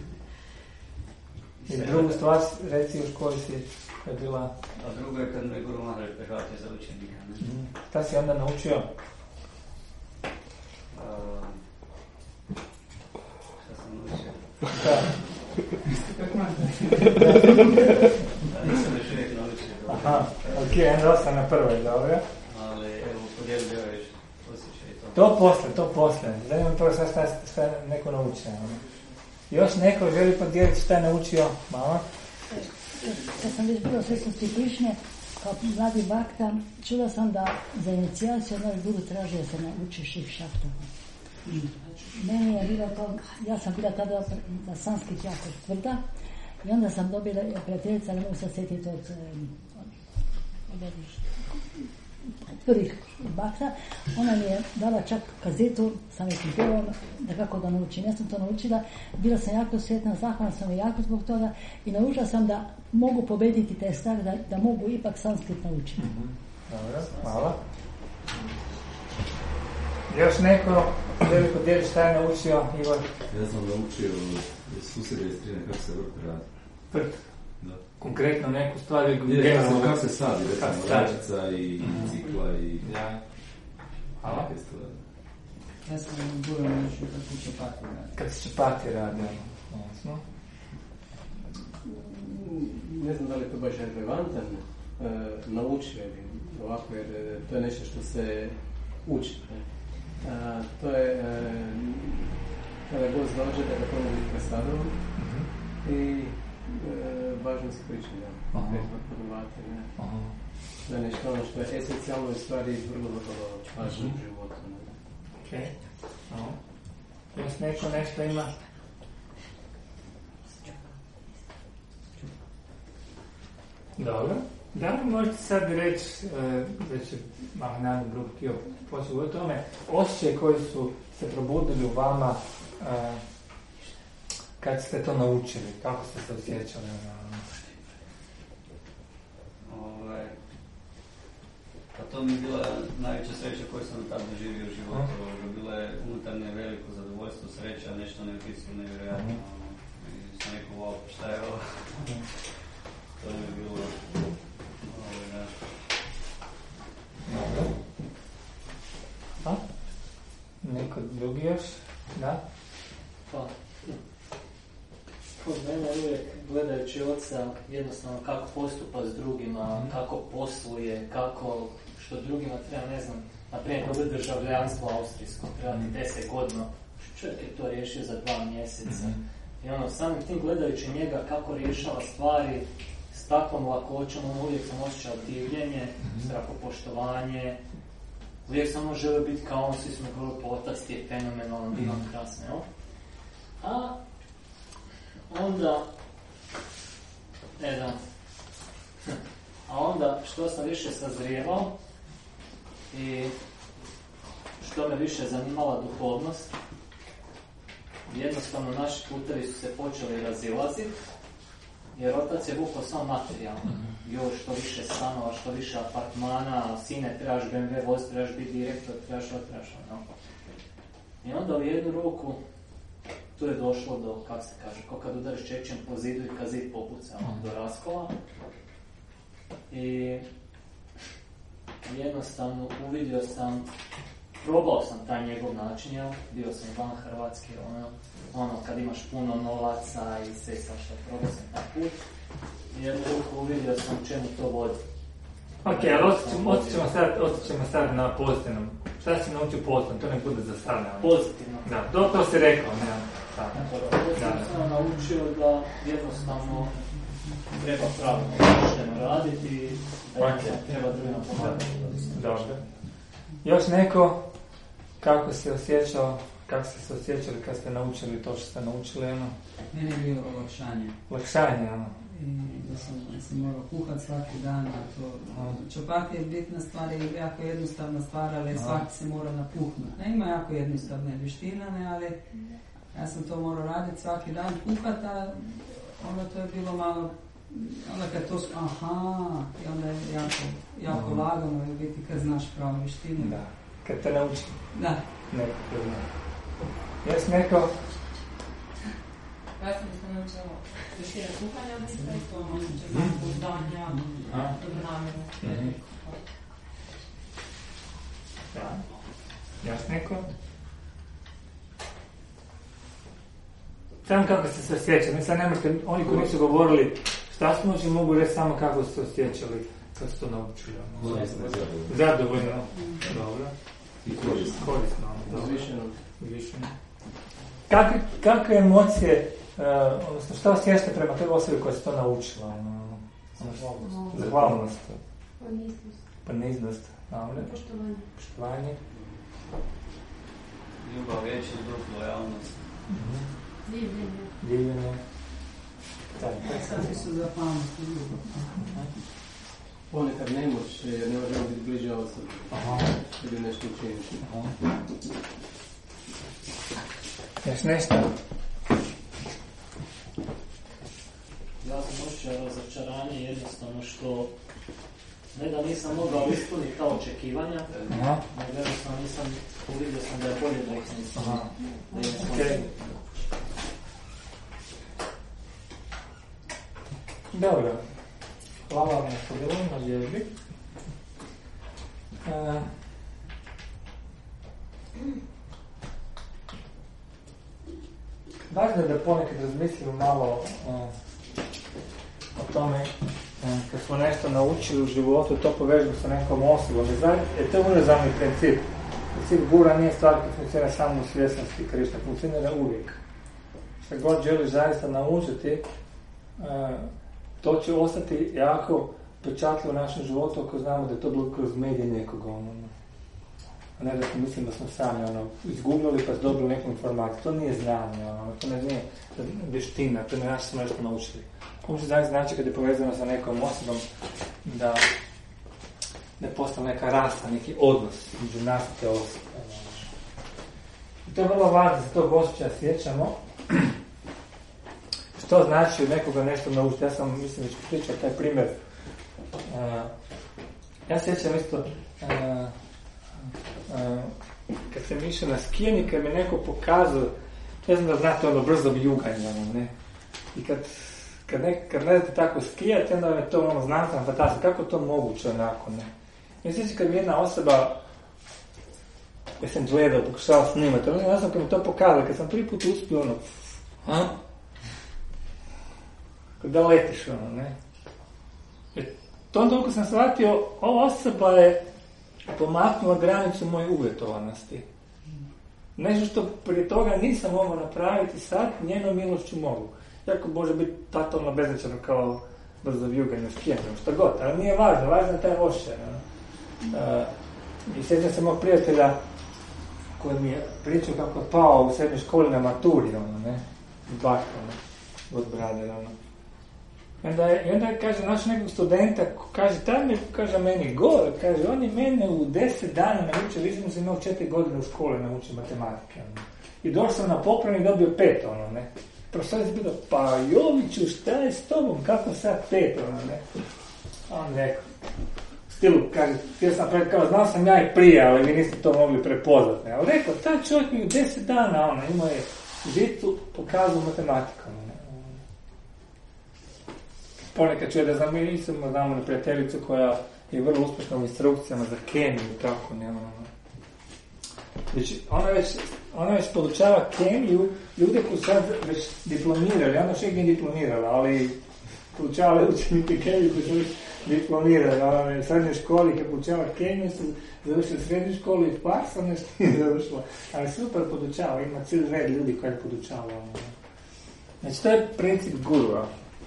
I drugu stvar, reci još koji si je bila...
A drugo je kad me Guru Maharaj prihvatio za učenika, ne?
Mm. Šta si onda naučio?
A, šta sam naučio?
Da.
Da, nisam još uvijek naučio.
Aha, ok, onda sam na prvoj, dobro.
Ali evo, podijelio je osjećaj i to.
To posle, to posle. Zanimam prvo šta, šta, šta neko naučio. Još neko želi podijeliti šta je naučio, mama?
Kad sam već bila svjesnosti Krišnje, kao mladi bakta, čula sam da za inicijaciju od nas Guru traži da se nauči Šiv Šaftava. Meni je bilo to, ja sam bila tada za sanskrit jako tvrda i onda sam dobila prijateljica, ne mogu se sjetiti od, od, od, od prvih bakta, ona mi je dala čak kazetu sa nekim pjevom da kako da naučim. Ja sam to naučila, bila sam jako sretna, zahvalna sam i jako zbog toga i naučila sam da mogu pobediti te stvari, da, da mogu ipak sanskrit naučiti.
Mm-hmm. Dobro, hvala. Još neko želi podijeliti šta je naučio, Igor?
Ja sam naučio od susjeda iz Trine kako se vrt radi.
Vrt?
Da.
Konkretno neku stvar ili
Je,
generalno?
kako se sadi, recimo
sadi.
račica i mm. cikla i
ja. Hvala.
neke stvari.
Ja sam Guru naučio kako će pati radi.
Kad se čepati radi, ono, jasno.
Ne znam da li je to baš relevantan, e, naučio bi ovako, jer e, to je nešto što se uči. Ne? A, to je, e, kada gost dođe, da ga prvo biti presadovom mm-hmm. i e, važno se priče, da, prethodno poduvati, ne. Aha. Da je nešto ono što je esencijalno i stvari vrlo, vrlo važno mm-hmm. u životu. Ne.
Ok. No. Još neko nešto ima? Dobro. Da li možete sad reći, već je Mahananda Brug htio početi o tome, osjećaje koji su se probudili u vama kad ste to naučili, kako ste se osjećali?
Ovaj, pa to mi je bila najveća sreća koju sam tad doživio u životu. Mm. Bila je unutarnje veliko zadovoljstvo, sreća, nešto neopisno, nevjerojatno. Mm. I sam rekao, wow, šta je ovo? Mm. To mi je bilo... Ovaj, da.
Dobro. A? Neko drugi još? Da?
Pa, kod mene uvijek gledajući oca jednostavno kako postupa s drugima, mm. kako posluje, kako, što drugima treba, ne znam, naprimjer dobiti državljanstvo austrijsko, treba ti deset godina, čovjek je to riješio za dva mjeseca. Mm. I ono, samim tim gledajući njega kako rješava stvari s takvom lakoćom, ono, uvijek sam osjećao divljenje, mm. strahopoštovanje, uvijek sam ono želio biti kao on, svi smo govorili, po otac ti je fenomenalan, divan, krasne, jel? A onda, ne znam, a onda što sam više sazrijevao i što me više zanimala duhovnost, jednostavno naši putevi su se počeli razilaziti, jer otac je vukao samo materijalno. Još što više stanova, što više apartmana, sine, trebaš be em ve voz, trebaš biti direktor, trebaš ovo, trebaš ono. I onda u jednu ruku tu je došlo do, kako se kaže, kao kad udariš čekićem po zidu i kad zid popuca, do raskola. I jednostavno uvidio sam, probao sam taj njegov način, jel? Bio sam van Hrvatske, ono, ono, kad imaš puno novaca i sve svašta, probao sam taj put. I jednu ruku uvidio sam čemu to vodi.
Ok, ali otićemo sad, otićemo sad na pozitivnom šta si naučio pozitivno, to ne bude za sada.
Pozitivno.
Da, to, to si rekao, ne.
Ja sam naučio da jednostavno treba pravilno pošteno raditi i da okay. treba drugima pomagati.
Dobro. Još neko, kako se osjećao, kako ste se osjećali kad ste naučili to što ste naučili, ono?
Meni je bilo olakšanje.
Olakšanje, ono?
I da sam, da sam morao kuhati svaki dan, a to čopati je bitna stvar i jako jednostavna stvar, ali svaki se mora napuhnuti. Ne ima jako jednostavne vještinane, ali ja sam to morao raditi svaki dan kuhati, a onda to je bilo malo, onda kad to, aha, i onda je jako, jako mm. lagano i biti kad znaš pravu vještinu.
Da, kad te nauči.
Da.
Neko te zna. Jesi neko?
Ja sam se naučila vještine kuhanja od isto i to naučila samopouzdanja, dobronamjerno.
Da. Jesi neko? Samo kako ste se osjećali, mi sad ne možete, oni koji nisu govorili šta su naučili, mogu reći samo kako ste se osjećali kad ste to naučili. Zadovoljno. Dobro.
I korisno.
Korisno.
Uzvišeno.
Uzvišeno. Kakve, kakve emocije, uh, odnosno šta osjećate prema toj osobi koja se to naučila? Ono,
Zahvalnost.
Zahvalnost.
Poniznost.
Poniznost. Dobro.
Poštovanje.
Poštovanje.
Ljubav, vječni duh, lojalnost.
Mm-hmm.
Divljenje.
Divljenje.
Sad su zahvalnost i ljubav.
Ponekad nemoć, jer ne možemo biti bliže osobi.
Aha.
Ili nešto učiniti.
Aha. Još nešto?
Ja sam osjećao razočaranje jednostavno što ne da nisam mogao ispuniti ta očekivanja,
Aha.
nego jednostavno nisam uvidio sam da je bolje da ih nisam. Aha. Da je
Okay. Dobro. Hvala vam na podijelu, na vježbi. Uh, Važno je da ponekad razmislimo malo uh, o tome uh, kad smo nešto naučili u životu, to povežemo sa nekom osobom. Jer to je univerzalni princip. Princip gura nije stvar koja funkcionira samo u svjesnosti Krišna, funkcionira uvijek. Što god želiš zaista naučiti, uh, to će ostati jako pečatljivo u našem životu ako znamo da je to bilo kroz medije nekoga. Ono, a ne da smo mislim da smo sami ono, izgubljali pa dobili neku informaciju. To nije znanje, ono, to ne nije vještina, to ne naš smo nešto naučili. Uopće znači, znači kad je povezano sa nekom osobom da da je postala neka rasa, neki odnos među nas i te osobe. I to je vrlo važno, za to osjećaja sjećamo. Što znači od nekoga nešto naučiti? Ja sam, mislim, već pričao taj primjer. Uh, ja sjećam isto uh, uh, kad sam išao na skijanje, kad mi neko pokazao, ne znam da znate ono brzo vjuganje, ono, ne? I kad, kad, ne, kad ne znate tako skijati, onda je to ono znanstvena fantazija, kako to moguće onako, ne? I sjećam kad mi jedna osoba, kad sam gledao, pokušao snimati, ono, ja sam kad mi to pokazao, kad sam prvi put uspio, ono, ha? Da letiš, ono, ne? Jer to onda dok sam shvatio, ova osoba je pomaknula granicu moje uvjetovanosti. Nešto što prije toga nisam mogao napraviti, sad njenom milošću mogu. Jako može biti totalno beznačajno kao brzo vjuganje s kijenom, što god, ali nije važno, važno je taj ošćaj. Uh, I sjećam se mog prijatelja koji mi je pričao kako je pao u srednjoj školi na maturi, ono, ne? Bak, ono, od brade, ono. I onda, je, i onda je, kaže, naš nekog studenta, kaže, taj mi, kaže, meni gore, kaže, on je mene u deset dana naučio, vidim sam imao četiri godine u školi naučio matematike, ono. I došao sam na popravni i dobio pet, ono, ne. Profesor je pitao, pa Joviću, šta je s tobom, kako sad pet, ono, ne. A on rekao, stilu, kaže, htio sam pred, kao, znao sam ja i prije, ali vi niste to mogli prepoznat, ne. Ali rekao, taj čovjek mi u deset dana, ono, imao je žitu, pokazao matematiku, ono, ne. Ponekad čuje da znam, mi nismo znamo na prijateljicu koja je vrlo uspješna u instrukcijama za kemiju i tako, ne, ono. Znači, ona već, ona već podučava kemiju ljude koji su sad već diplomirali, ona još uvijek nije diplomirala, ali poučavali učenike kemiju koji su diplomirali, ono, u srednjoj školi kad poučava kemiju su završili srednju školu i faksa nešto nije završila, ali super podučava, ima cijeli red ljudi koji podučava. Ono. Znači to je princip gurua.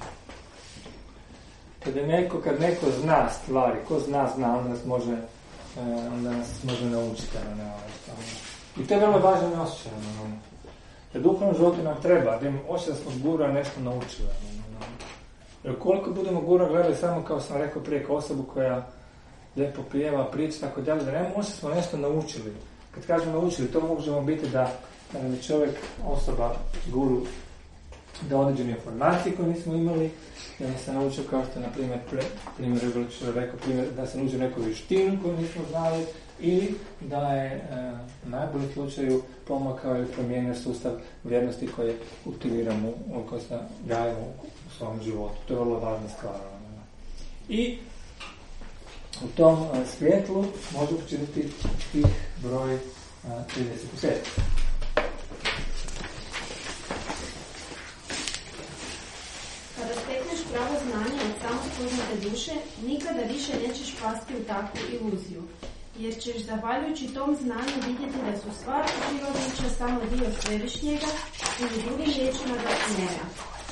Kad, je neko, kad neko zna stvari, ko zna, zna, onda nas može, onda nas može naučiti. Ono, ono. I to je vrlo važan osjećaj. Ono. Jer duhovnom životu nam treba, da imamo osjećaj da smo gura nešto naučili. Ono. Jer koliko budemo gura gledali samo, kao sam rekao prije, kao osobu koja lijepo pjeva, priča, tako dalje, da nemamo osjećaj smo nešto naučili. Kad kažemo naučili, to možemo biti da nam je čovjek, osoba, guru, da određene informacije koje nismo imali, da nam se naučio kao što je, na primjer, pre, primjer, rekao, primjer, da se naučio neku vještinu koju nismo znali, ili da je e, u najboljem slučaju pomakao ili promijenio sustav vrijednosti koje kultiviramo, koje se gajemo u svom životu. To je vrlo važna stvar. I u tom e, svjetlu možemo počiniti tih broj e, trideset pet.
Kada stekneš pravo znanje od samospoznate duše, nikada više nećeš pasti u takvu iluziju, jer ćeš zahvaljujući tom znanju vidjeti da su sva živa bića samo dio svevišnjega ili drugim riječima da nema.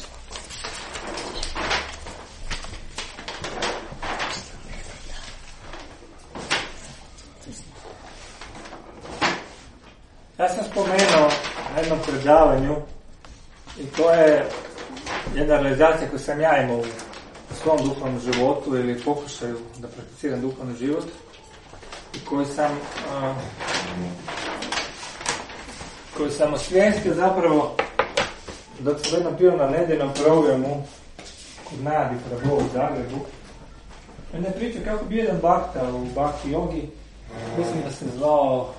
Ja sam spomenuo na jednom predavanju i to je jedna realizacija koju sam ja imao u svom duhovnom životu ili pokušaju da prakticiram duhovni život i koju sam uh, koju sam osvijestio zapravo dok sam jednom bio na nedeljnom programu kod Nadi Prabhu u Zagrebu. On je pričao kako bio jedan bakta u Bhakti Yogi, mislim da se zvao,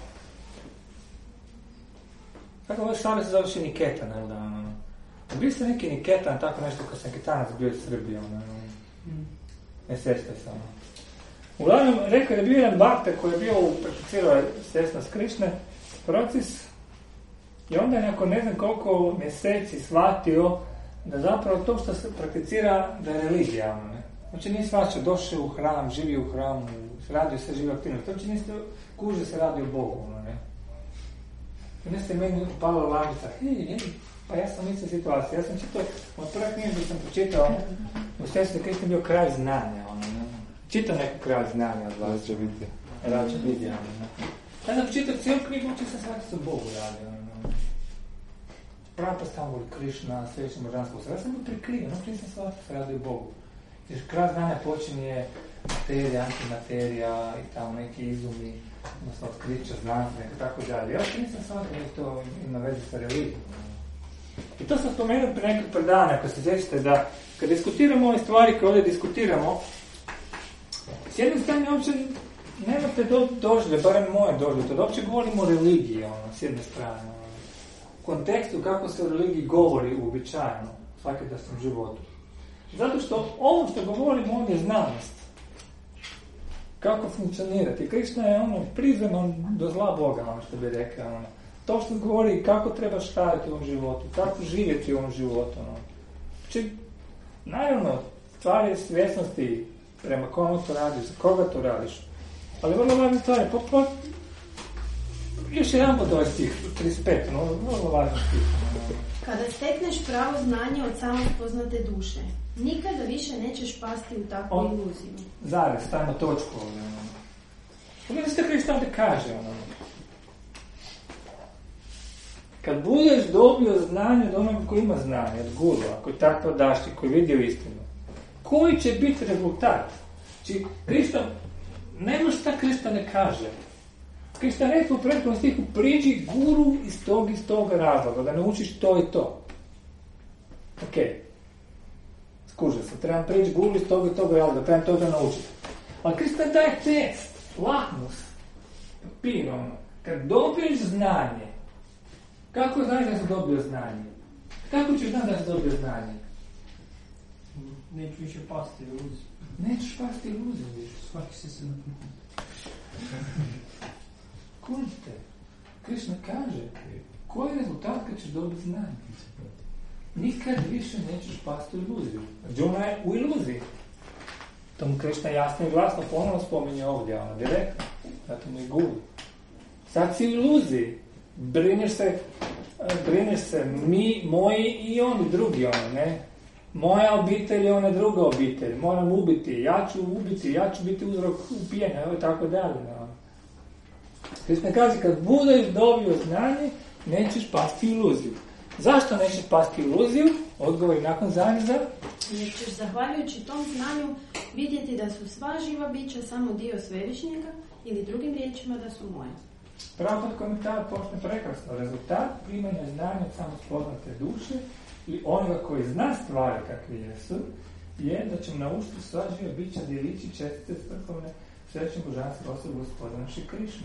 kako ovo stvarno se zove Niketan, ne da, bio sam neki Niketan, tako nešto kao sam Niketanac bio iz Srbije, ono, ne sjećate se, ono. Uglavnom, rekao je da bio jedan bakta koji je bio prakticirao svjesnost Krišne proces i onda je nakon ne znam koliko mjeseci shvatio da zapravo to što se prakticira da je religija, ono, ne. Znači nije shvaćao, došao u hram, živio u hramu, radio se živo aktivno, to uopće niste kuže se radi o Bogu, ono, ne. I ne se meni upalo lampica, hej, hej, pa ja sam mislio situaciju, ja sam čitao, od prve knjige što sam pročitao, u svjesnosti Krišne bio kraj znanja, ono, ne. Čitao neko kraj znanja od vas. Rađa vidja. Rađa vidja, ono. Ja sam čitao cijelu knjigu, uči se svaki su Bogu radi, ono. Prava postavno voli Krišna, sljedeće moždansko usta. Ja sam bio prikriven, uči se svaki se radi o Bogu. Jer kraj znanja počinje materija, antimaterija i tamo neki izumi, odnosno otkrića, znanstvenika i tako dalje. Ja nisam shvatio da to ima veze sa religijom. I to sam spomenuo pre nekog predavanja, ako se sjećate, da kad diskutiramo ove stvari koje ovdje diskutiramo, s jedne strane uopće nemate do, doživlje, barem moje doživlje, da uopće govorimo o religiji, ono, s jedne strane. Ono, u kontekstu kako se o religiji govori uobičajeno u svakodnevnom životu. Zato što ovo što govorimo ovdje je znanost. Kako funkcionirati. Krišna je ono prizvan do zla Boga, ono što bi rekao. Ono. To što govori kako treba štajati u ovom životu, kako živjeti u ovom životu. Ono. Či, naravno, stvar je svjesnosti prema kome to radiš, za koga to radiš. Ali vrlo važna stvar je, po, po, još jedan pod ovaj stih, trideset pet, no, vrlo važan stih.
Kada stekneš pravo znanje od samospoznate duše, nikada više nećeš pasti u takvu On, iluziju.
Zarez, stavimo točku ovdje. Pogledaj što Krišna ovdje kaže. Ono. Kad budeš dobio znanje od onoga koji ima znanje, od gurua, koji tako dašti, koji vidio istinu, koji će biti rezultat? Či Krišna, nema šta Krišna ne kaže. Krišna rekao u prethodnom stihu, priđi guru iz tog iz toga razloga, da naučiš to i to. Ok. Skuže se, trebam priđi guru iz tog i tog razloga, trebam to da naučiti. Ali Krišna daje test, lakmus, papir, ono. Kad dobiješ znanje, kako znaš da si dobio znanje? Kako ćeš znati da si dobio znanje?
Neću više pasti iluziju.
Nećeš pasti iluziju, viš.
Svaki se se napuhne.
Kužite, Krišna kaže, koji je rezultat kad ćeš dobiti znanje? nikad više nećeš pasti u iluziju. Arjuna je u iluziji. To mu Krishna jasno i glasno ponovno spominje ovdje, ono, direktno. Zato mu i guli. Sad si u iluziji. Brineš se, brineš se, mi, moji i oni, drugi, ono, ne? Moja obitelj je ona druga obitelj. Moram ubiti, ja ću ubiti, ja ću biti uzrok ubijanja, evo i tako dalje, ne? Krishna kaže, kad budeš dobio znanje, nećeš pasti u iluziju. Zašto nećeš pasti u iluziju? Odgovor nakon zareza.
Jer ćeš zahvaljujući tom znanju vidjeti da su sva živa bića samo dio svevišnjega ili drugim riječima da su moje.
Pravo komentar počne prekrasno. Rezultat primanja znanja samo spoznate duše i onoga koji zna stvari kakve jesu je da ćemo naučiti sva živa bića djelići čestice vrhovne srećne božanske osobe uspodavši Krišna.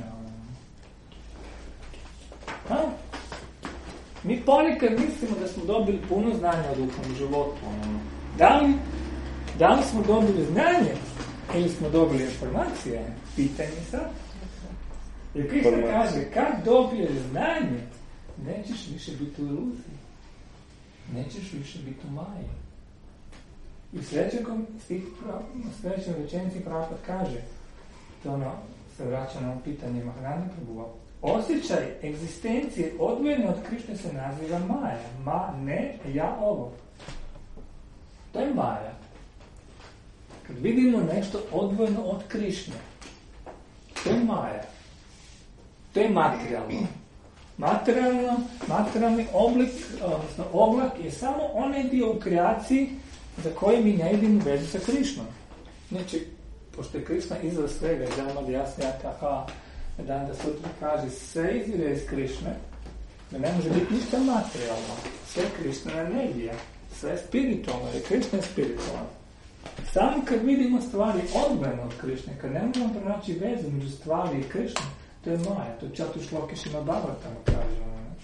Ha? Mi ponekad mislimo da smo dobili puno znanja o duhovnom životu. Da li, da li smo dobili znanje ili smo dobili informacije? Pitanje sad. Jer Krishna kaže, kad dobiješ znanje, nećeš više biti u iluziji. Nećeš više biti u maji. I u sljedećem sljedećem rečenici Prabhupada kaže, to ono se vraća na pitanje Maharani Prabhuva, osjećaj egzistencije odvojene od Krišne se naziva maja. Ma, ne, ja ovo. To je maja. Kad vidimo nešto odvojeno od Krišne, to je maja. To je materijalno. Materijalno, materijalni oblik, odnosno oblak je samo onaj dio u kreaciji za koji mi ne idemo vezu sa Krišnom. Znači, pošto je Krišna izraz svega, Džamad Jasnjata, ha, dan da sutra kaže, sve izvire iz Krišne, da ne može biti ništa materijalno. Sve Krišna energija, sve je spiritualno, jer Krišna je spiritualno. Samo kad vidimo stvari odvojene od Krišne, kad ne možemo pronaći vezu među stvari i Krišne, to je maja, to je čatu šlokešima Bhagavatama kaže.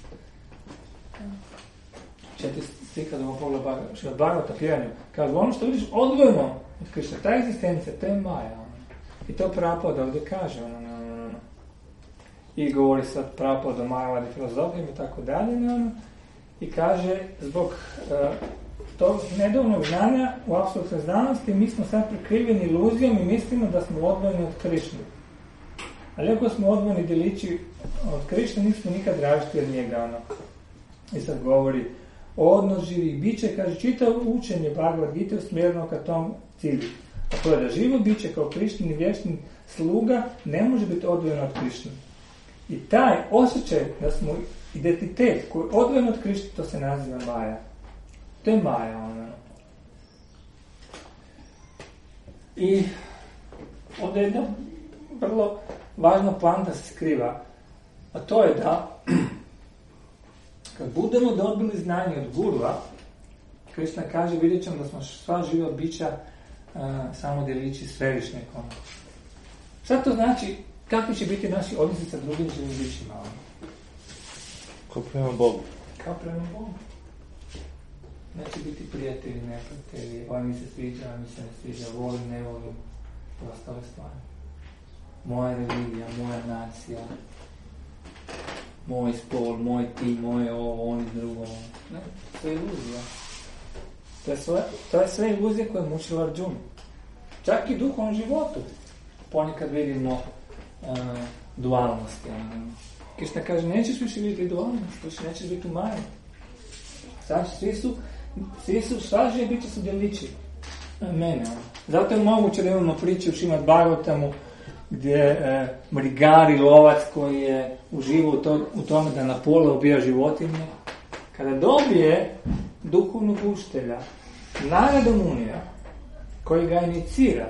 Četiri stika da vam pogleda Bhagavata piranju. Kaže, ono što vidiš odvojeno od Krišne, ta egzistencija, to je maja. I to Prabhupada ovdje kaže. I govori sad Prabhupada o Majavadi filozofijom i tako dalje. I kaže, zbog uh, tog nedovoljnog znanja u apsolutnoj znanosti, mi smo sad prekriveni iluzijom i mislimo da smo odvojeni od Krišne. Ali ako smo odvojeni djelići od Krišne, nismo nikad različiti od njega. Ono. I sad govori, odnos živih biće, kaže, čitav učenje Bhagavad Gita usmjereno ka tom cilju. A to je da živo biće kao Krišnin i vječni sluga ne može biti odvojeno od Krišne. I taj osjećaj da smo identitet koji je odvojen od Krišne, to se naziva maja. To je maja. Ono. I ovdje je jedna vrlo važna poanta se skriva, a to je da kad budemo dobili znanje od gurua, Krišna kaže, vidjet ćemo da smo sva živa bića uh, samo djelići svevišnjeg. Šta to znači? Kakvi će biti naši odnosi sa drugim živim bićima?
Kao prema Bogu.
Kao prema Bogu. Neće biti prijatelji, neprijatelji, ovaj mi se sviđa, ovaj mi se ne sviđa, volim, ne volim, to ostale stvari. Moja religija, moja nacija, moj spol, moj tim, moje ovo, oni drugo. Ne, to je iluzija. To je sve, to je sve iluzija koja je mučila Arjuna. Čak i duhovnom životu. Ponekad vidimo uh, dualnosti. Krishna kaže, nećeš više vidjeti dualnost, više nećeš biti u maji. Znači, svi su, svi su, svažije biće su djelići mene. Zato je moguće da imamo priču u Šrimad Bhagavatamu gdje e, mrigari, lovac koji je uživao u, to, u tome da na pola ubija životinje, kada dobije duhovnog učitelja, Narada Munija, koji ga inicira,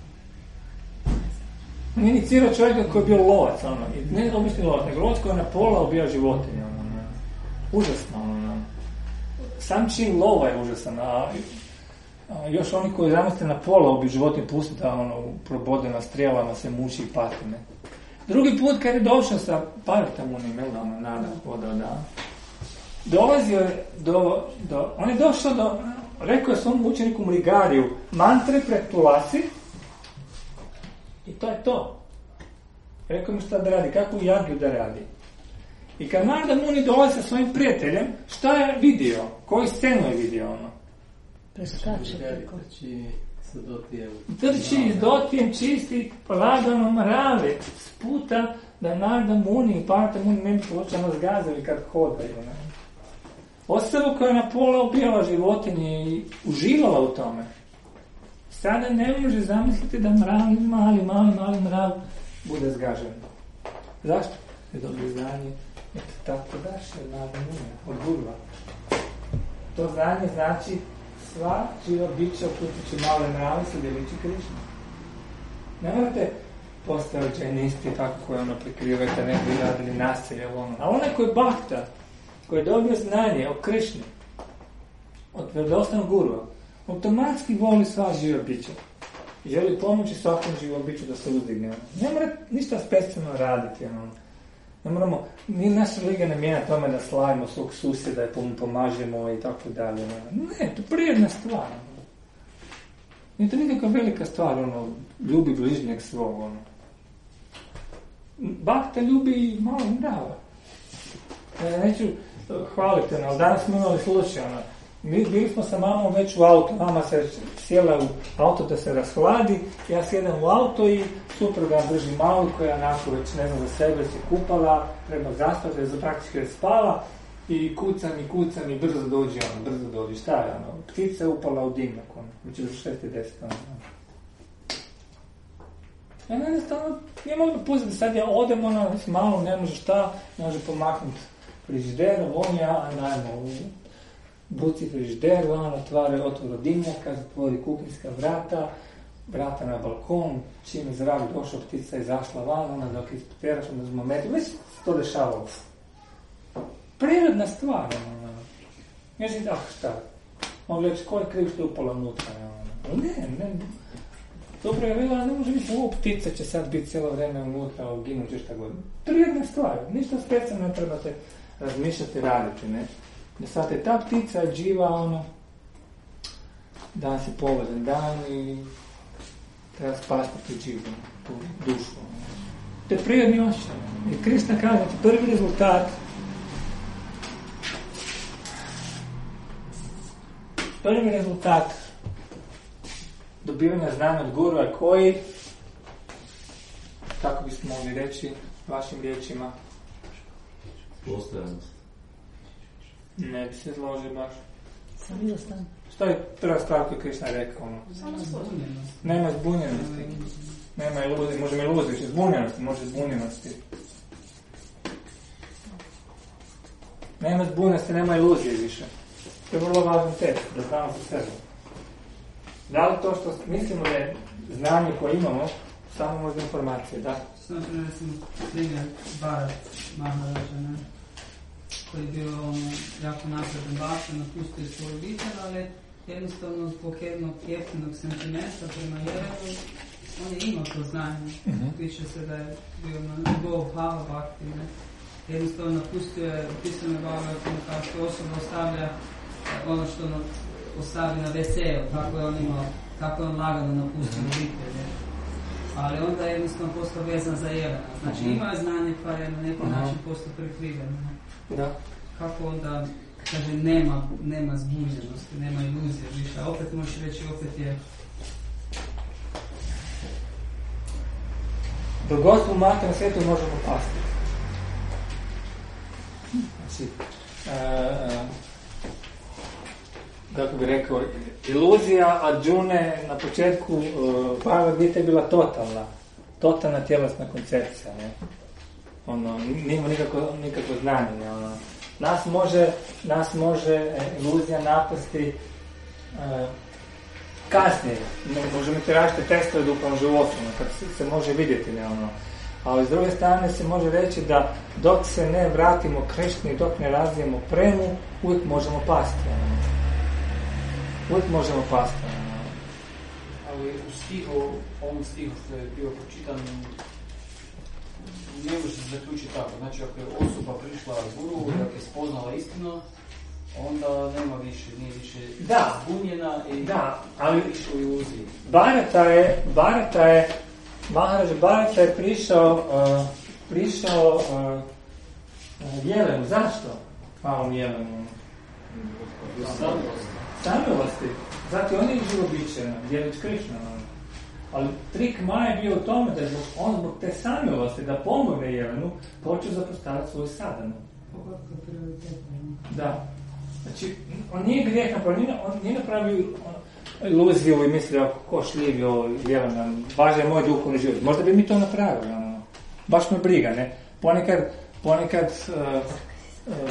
on inicira čovjeka koji je bio lovac, ono, ne obični lovac, nego lovac koji je na pola ubija životinje. Ono, ono, užasno. Ono, sam čin lova je užasan, a, a još oni koji zamisle na pola ubiju životinje, pusti da ono, probode na strijelama, se muči i pati. Ne. Drugi put kad je došao sa Paratamunim, jel da, ono, nada, voda, da, dolazio je do, do, on je došao do, rekao je svom učeniku Mrigariju, mantre pred tulasi, i to je to. Rekao mi šta da radi, kakvu jagiju da radi. I kad Narada Muni dolazi sa svojim prijateljem, šta je vidio? Koju scenu je vidio ono?
Preskače tako.
Trči s dotijem čisti, lagano mrave, sputa da Narada Muni i Parata Muni ne bi slučajno zgazili kad hodaju. Ne? Osoba koja je na pola ubijala životinje i uživala u tome, sada ne može zamisliti da mravi, mali, mali, mali mrav bude zgažen. Zašto? Je dobro znanje. Eto tako daš je Narada Muni, od Gurua. To znanje znači sva živa bića, uključujući male mrave, su djelići Krišna. Ne morate postaviti džajnisti tako koje ono prikrivate, ne bi radili nasilje ili ono. A onaj koji je bhakta, koji je dobio znanje o Krišni, od vjerodostojnog gurua, automatski voli sva živa bića. Želi pomoći svakom živom biću da se uzdigne. Ne mora ništa specijalno raditi. Ono. Ne moramo, ni naša liga ne mijenja tome da slavimo svog susjeda i mu pomažemo i tako dalje. Ne, to je prijedna stvar. Nije to nikakva velika stvar, ono, ljubi bližnjeg svog, ono. Bhakta ljubi malo mrava. Ja neću hvaliti, ali danas smo imali slučaj, ono, mi bili smo sa mamom već u auto, mama se sjela u auto da se rashladi, ja sjedem u auto i supruga drži malu koja onako već ne znam za sebe se kupala, treba zaspati, jer za praktički je spala i kucam i kucam i brzo dođi ono, brzo dođi, šta je ono, ptica je upala u dimnjak, ono, već je za šest i deset, ono. Ja jednostavno, nije mogu pustiti, sad ja odem, ono, malo, ne može šta, ne može pomaknuti frižider, on ja, najmo u buci frižider, on otvara otvore dimnjaka, zatvori kuhinjska vrata, vrata na balkon, čim je zrak došao, ptica je izašla van, ona dok ispoteraš, onda zbog metu, već se to dešavalo. Prirodna stvar, ono, ja želim, ah šta, on reći, ko je kriv što je upala unutra, ono, ne, ne, dobro je vela, ne može biti, ovo ptica će sad biti cijelo vrijeme unutra, ovo ginuće šta god. Prirodna stvar, ništa specijalno ne trebate razmišljati, raditi, ne. Da sad je ta ptica živa, ono, dan si povezan dan i treba spastiti živu, tu dušu. To je prirodni osjećaj. I Krišna kaže, znači prvi rezultat, prvi rezultat dobivanja znanja od gurua je koji, kako bismo mogli reći vašim riječima,
postojanost.
Ne bi se zložio baš.
Samostan.
Što je prva stvar koju Krišna rekao? Ono? Nema zbunjenosti. Nema iluzije, možemo iluziju, više zbunjenosti, može zbunjenosti. Nema zbunjenosti, nema iluzije više. To je vrlo važan tekst, da znamo sa sebe. Da li to što mislimo da je znanje koje imamo, samo možda informacije, da?
Samo recimo primjer Bharat Maharaja, ne? Koji je bio ono, jako napredan bhakta, napustio svoju obitelj, ali jednostavno zbog jednog jeftinog sentimenta prema Jerevu, on je imao to znanje. Uh-huh. Piše se da je bio na nivou Bhava Bhakti, ne? Jednostavno napustio je, pisano je Bhagavatam kao što osoba ostavlja ono što ono, ostavi na ve ce u, kako je on imao, kako je on lagano napustio obitelj, ne? Ali onda je jednostavno postao vezan za Jelena. Znači uh-huh. ima znanje pa je na neki uh-huh. način postao prikriven.
Da.
Kako onda, kaže, nema, nema zbunjenosti, nema iluzije više. A opet možeš reći, opet je...
Dok Gospod mate na svijetu možemo pasti. Znači, uh, kako bi rekao, iluzija Arjune na početku uh, Bhagavad Gita je bila totalna. Totalna tjelesna koncepcija, ne? Ono, nima nikako, nikako znanje, ne? Ono. Nas može, nas može e, iluzija napasti e, kasnije. Možemo ti raditi testove duhovnom životu, kad se, se može vidjeti, ne, ono. Ali s druge strane se može reći da dok se ne vratimo Krišni, dok ne razvijemo premu, uvijek možemo pasti. Ne? Uvijek možemo pasti. Ne?
Ali u stihu, ovom stihu što je bio pročitan, ne može se zaključiti tako. Znači, ako je osoba prišla guru, mm-hmm. ako je spoznala istinu, onda nema više, nije više
da.
zbunjena i
da, ali
više u iluziji.
Bharata je, Bharata je, Maharaja Bharata je prišao, uh, prišao uh, Jelenu, zašto? Malom Jelenu. Samilosti. Zato on je živo biće, djelić Krišna. Ali trik Maje je bio u tome da zbog, on zbog te samilosti, da pomogne Jelenu, počeo zapostaviti svoju sadanu. Da. Znači, on nije grijeh napravio, on nije napravio iluziju i mislio ko šljivio Jelena, važan je moj duhovni život. Možda bi mi to napravili, ono. Baš me briga, ne? Ponekad, ponekad uh, uh,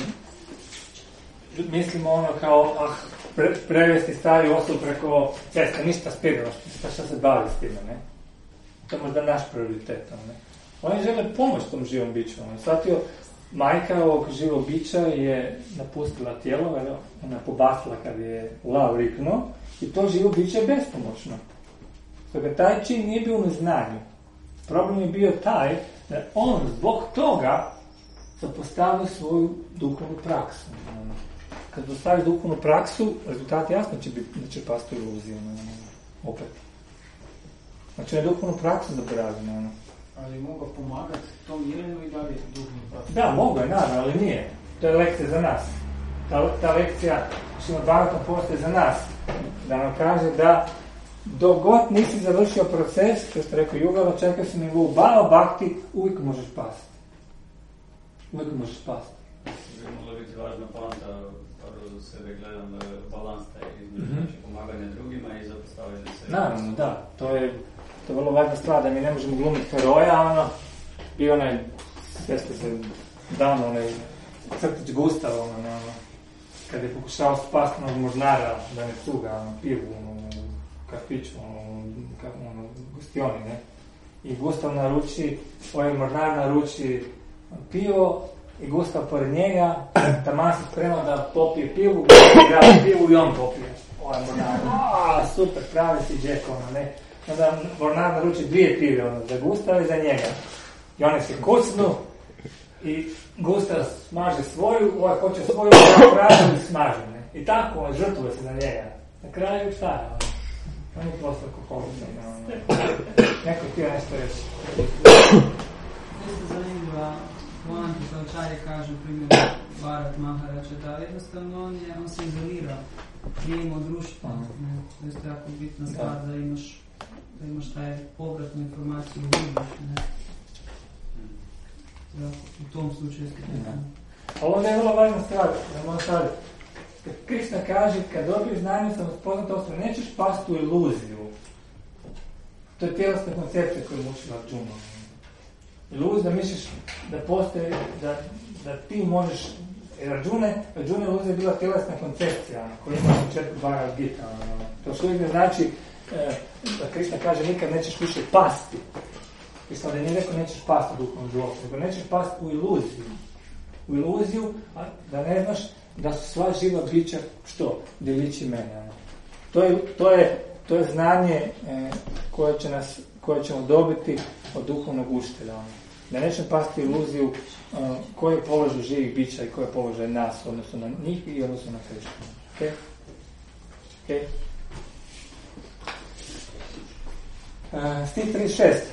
mislimo ono kao, ah, pre, prevesti stari osobu preko cesta, ništa spirilo, pa šta se bavi s time, ne? To je možda naš prioritet, ne? Oni žele pomoć tom živom biću, ne? Shvatio, majka ovog živog bića je napustila tijelo, ona pobasila kad je lav riknuo, i to živo biće je bespomoćno. Stoga taj čin nije bio u neznanju. Problem je bio taj da on zbog toga zapostavio svoju duhovnu praksu. Kad postavi duhovnu praksu, rezultat jasno će biti da će pasti iluziju. Opet. Znači, na duhovnu praksu zaboravimo.
Ali mogu pomagati tom Jelenu i dalje duhovnu praksu?
Da, mogu je, naravno, ali nije. To je lekcija za nas. Ta, ta lekcija, što ima dvagatno postoje za nas. Da nam kaže da dok god nisi završio proces, što ste rekao Jugala, čekaj se nego u Bhava Bhakti, uvijek možeš pasti. Uvijek možeš pasti.
Bi mogla biti važna poanta, prvo za sebe gledam balans taj između
mm-hmm.
znači pomaganja drugima i zapostavljanja sebe.
Naravno, da. To je, to je vrlo važna stvar, da mi ne možemo glumiti heroja, ono, i onaj, sve ste se dano, onaj crtić Gustav, ono, ono, kad je pokušao spasti onog možnara, da ne cuga, ono, pivu, ono, kafiću, ono, ka, ono, gostioni, ne? I Gustav naruči, ovaj možnar naruči pivo, i Gustav pored njega, taman se spremao da popije pivu, da pivu i on popije. Ovaj mornar, aaa, super, pravi si džek, ono, ne. Onda mornar naruči dvije pive, ono, za Gustava i za njega. I oni se kucnu i Gustav smaže svoju, ovaj hoće svoju, ovaj pravi i smaže, ne. I tako, on žrtvuje se za njega. Na kraju šta je, ono? On je postao kokovica, ono. Neko htio nešto reći.
Isto zanimljiva poanta koja Čarje kaže, primjer Bharat Maharaja, da jednostavno on, je, on se izolira, nije imao društva. To je jako bitna stvar da imaš, da imaš taj povratnu informaciju u ljubiš. U tom slučaju ste pitanje.
Ovo je vrlo važna stvar, da možemo stvari. Kad Krišna kaže, kad dobiješ znanje sam spoznat osnovu, nećeš pasti u iluziju. To je tjelesna koncepcija koju je mučila Arjuna. Iluzija, da misliš da postoje, da, da ti možeš, jer Arjuna, Arjuna iluzija je bila tjelesna koncepcija koja ima u početku Bhagavad Gita. To što uvijek ne znači da Krišna kaže nikad nećeš više pasti. Krišna da nije rekao nećeš pasti u duhovnom životu, nego nećeš pasti u iluziju. U iluziju, a da ne znaš da su sva živa bića što? Djelići mene. To je, to je, to je znanje e, koje, će nas, koje ćemo dobiti od duhovnog učitelja. Da nećemo pasti iluziju e, koji je položaj živih bića i koji je položaj nas, odnosno na njih i odnosno na Krišnu. Okay? Okay? E, Stih trideset šest.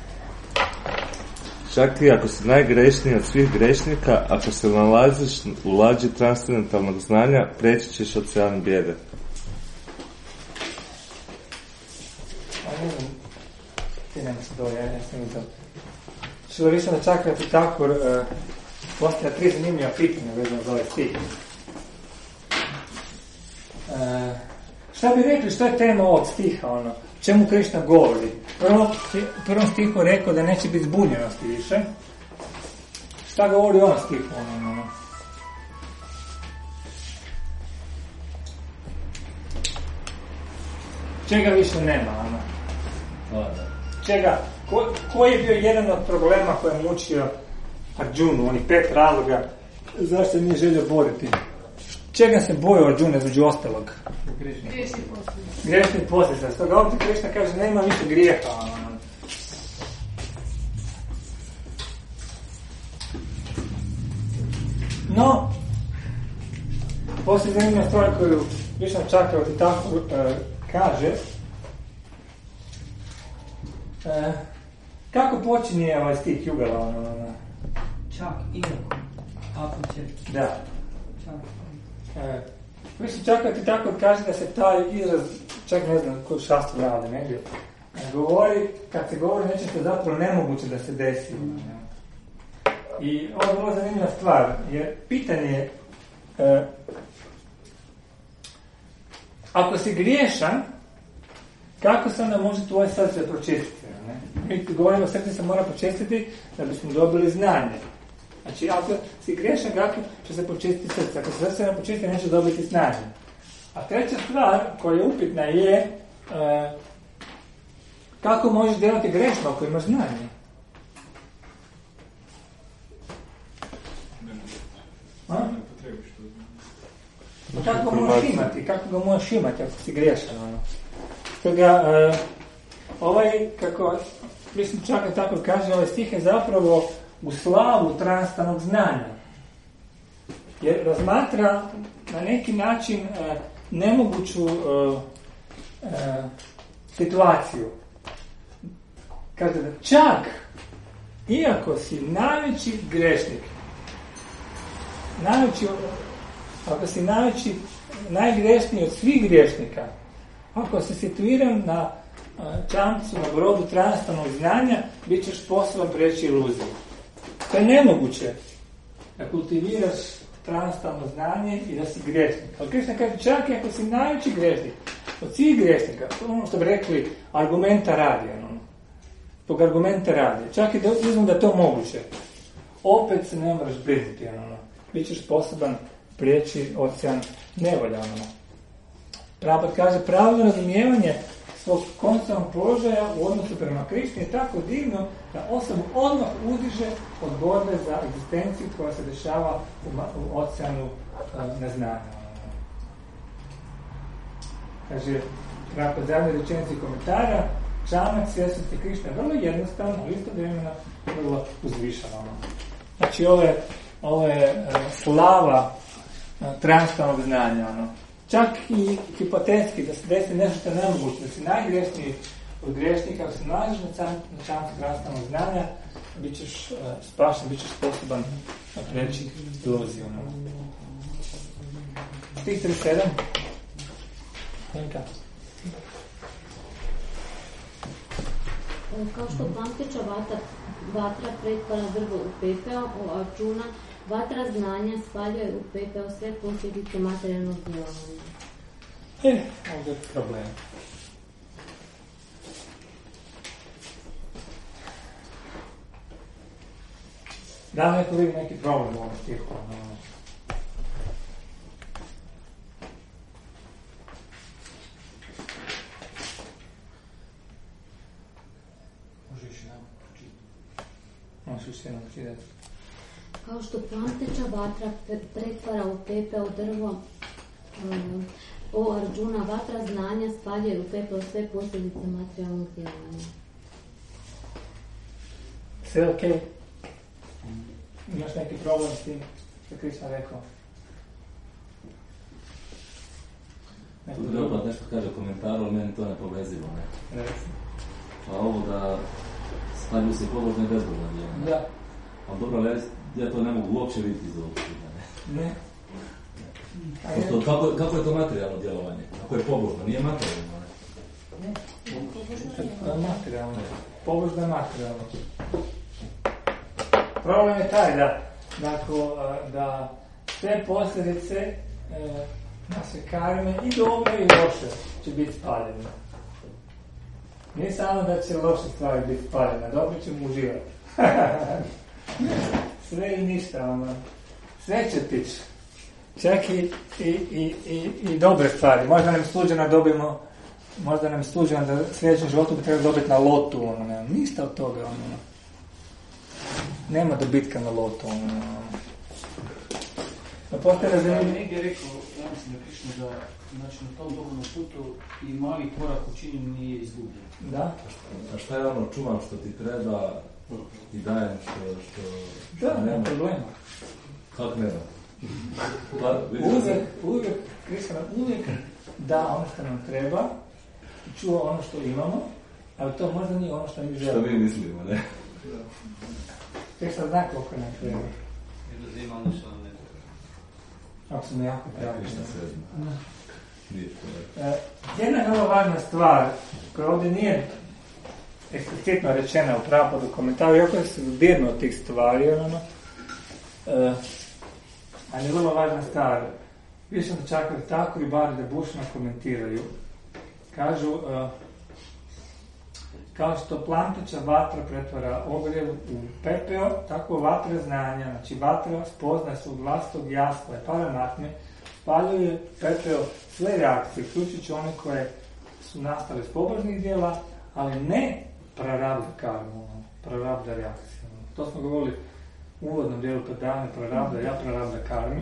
Čak i ako si najgrešniji od svih grešnika, ako se nalaziš u lađi transcendentalnog znanja, preći ćeš ocean bijede.
A ne znam, ti nema se dovolj, ja sam vidio. Šilo više na Čakrati Thakur uh, postavlja tri zanimljiva pitanja vezano za ovaj stih. Uh, šta bi rekli, što je tema ovog stiha, ono? Čemu Krišna govori? Prvo, u prvom stihu rekao da neće biti zbunjenosti više. Šta govori on stihu? Ono, ono? Čega više nema? Ono? Čega? Ko, koji je bio jedan od problema koji je mučio Arjunu? Oni pet razloga zašto se nije želio boriti. Čega se bojao Arjuna između ostalog?
Griješni posljedica.
Griješni posljedica. Stoga ovdje Krišna kaže nema više grijeha. No, poslije zanimljiva stvar koju Krišna Čakrati Thakur uh, kaže, uh, kako počinje ovaj stih Jugala? Ono, ono?
Čak iako. Ako će.
Da.
Čak.
E, mislim, čak kad ti tako kaže da se taj izraz, čak ne znam koju šastru rade, negdje, govori, kad se govori nečem što je zapravo nemoguće da se desi. Ne? I ovo je vrlo zanimljiva stvar, jer pitanje e, ako si griješan, kako se onda može tvoje srce pročistiti? Ne? Mi govorimo, srce se mora pročistiti da bismo dobili znanje. Znači, ako si griješan, kako će se počistiti srce? Ako se srce ne počisti, neće dobiti znanje. A treća stvar koja je upitna je e, kako možeš djelati grešno ako imaš znanje? A? Kako ga možeš imati? Kako ga možeš imati ako si griješan? Ono? Toga, e, ovaj, kako, mislim čak i tako kaže, ovaj stih je zapravo u slavu transtanog znanja. Jer razmatra na neki način e, nemoguću e, e, situaciju. Kaže da čak, iako si najveći grešnik, najveći, ako si najveći, najgrešniji od svih griješnika, ako si situiran na čamcu, na brodu transtanog znanja, bit ćeš sposoban preći iluziju. To je nemoguće da kultiviraš transtavno znanje i da si grešnik. Ali Krishna kaže, čak i ako si najveći grešnik, od svih grešnika, ono što bi rekli, argumenta radi, ono, tog argumenta radi, čak i da uzmem da je to moguće, opet se ne moraš brinuti, ono, bit ćeš sposoban prijeći ocean nevolja, ono. Prabhupada kaže, pravilno razumijevanje svog konstantnog položaja u odnosu prema Krišni je tako divno da osobu odmah udiže od borbe za egzistenciju koja se dešava u, u oceanu uh, neznanja. Kaže, nakon zadnje rečenice komentara, članak svjesnosti Krišne je vrlo jednostavno, ali istovremeno vrlo uzvišeno. Znači, ovo je, ovo je uh, slava uh, transtavnog znanja, ono. Čak i hipotetski, da se desi nešto što je nemoguće, da si najgrešniji od grešnika, ako se nalaziš na čamcu transtavnog znanja, bit ćeš uh, spašen, bit ćeš sposoban na preći iluziju. Stih trideset sedam.
Kao što plamteća vatra, vatra pretvara drvo u pepeo, o Arjuna, vatra znanja spaljuje u pepeo sve posljedice materijalnog djelovanja.
E, ovdje je problem. Da li neko vidi neki problem u ovom stihu?
Možeš nam pročitati.
Možeš se nam pročitati.
Kao što plamteća vatra pretvara u pepeo drvo, um, o Arjuna, vatra znanja spaljuje u pepeo sve posljedice materijalnog djelovanja.
Sve okej? Okay? Imaš neki problem s tim što Krishna rekao?
Tu treba nešto kaže komentaru, ali meni to ne povezivo, ne?
Reci.
Pa ovo da stavlju se pobožne i bezbožne djelovanje.
Da.
Ali dobro, ali ja to ne mogu uopće vidjeti iz ovog pitanja, ne?
Ne.
Pošto, kako, kako je to materijalno djelovanje? Ako je pobožno, nije materijalno, ne?
Ne. To je materijalno. Pobožno je materijalno. Problem je taj da, dakle, da sve posljedice e, naše karme i dobre i loše će biti spaljene. Nije samo da će loše stvari biti spaljene, dobro ćemo uživati. Sve i ništa, ono. Sve će tići. Čak i, i, i, i, i dobre stvari. Možda nam služi da dobijemo, možda nam služi da sljedećem životu bi trebali dobiti na lotu, ono, ne, ništa od toga, ono. Nema dobitka na lotu, ono. No, postoje razumije.
Negdje je rekao, ja mislim da Krišna da, znači na tom duhovnom putu i mali korak učinjen nije izgubljen.
Da.
A šta je ono, čuvam što ti treba i dajem što, što, što
da,
nema?
nema problema.
Kako nema? Pa,
uvijek, uvijek, Krišna uvijek da ono što nam treba, čuva ono što imamo, ali to možda nije ono što mi želimo.
Što mi mislimo, ne?
Krišna zna koliko nam treba.
I da zima ono što ne treba.
Ako sam jako pravi.
Krišna se zna.
E, jedna vrlo važna stvar koja ovdje nije eksplicitno rečena u Prabhupada komentaru, iako je se zbirno od tih stvari, ono, e, ali je vrlo važna stvar. Više da čak da tako i bar da Bušna komentiraju. Kažu, e, kao što planteća vatra pretvara ogrjev u pepeo, tako vatra znanja, znači vatra spoznaje svog vlastog jasla i paramatme, spaljuje pepeo sve reakcije, uključujući one koje su nastale s pobožnih dijela, ali ne prarabda karmu, prarabda reakcije. To smo govorili u uvodnom dijelu predavanja, prarabda, ja prarabda karmi.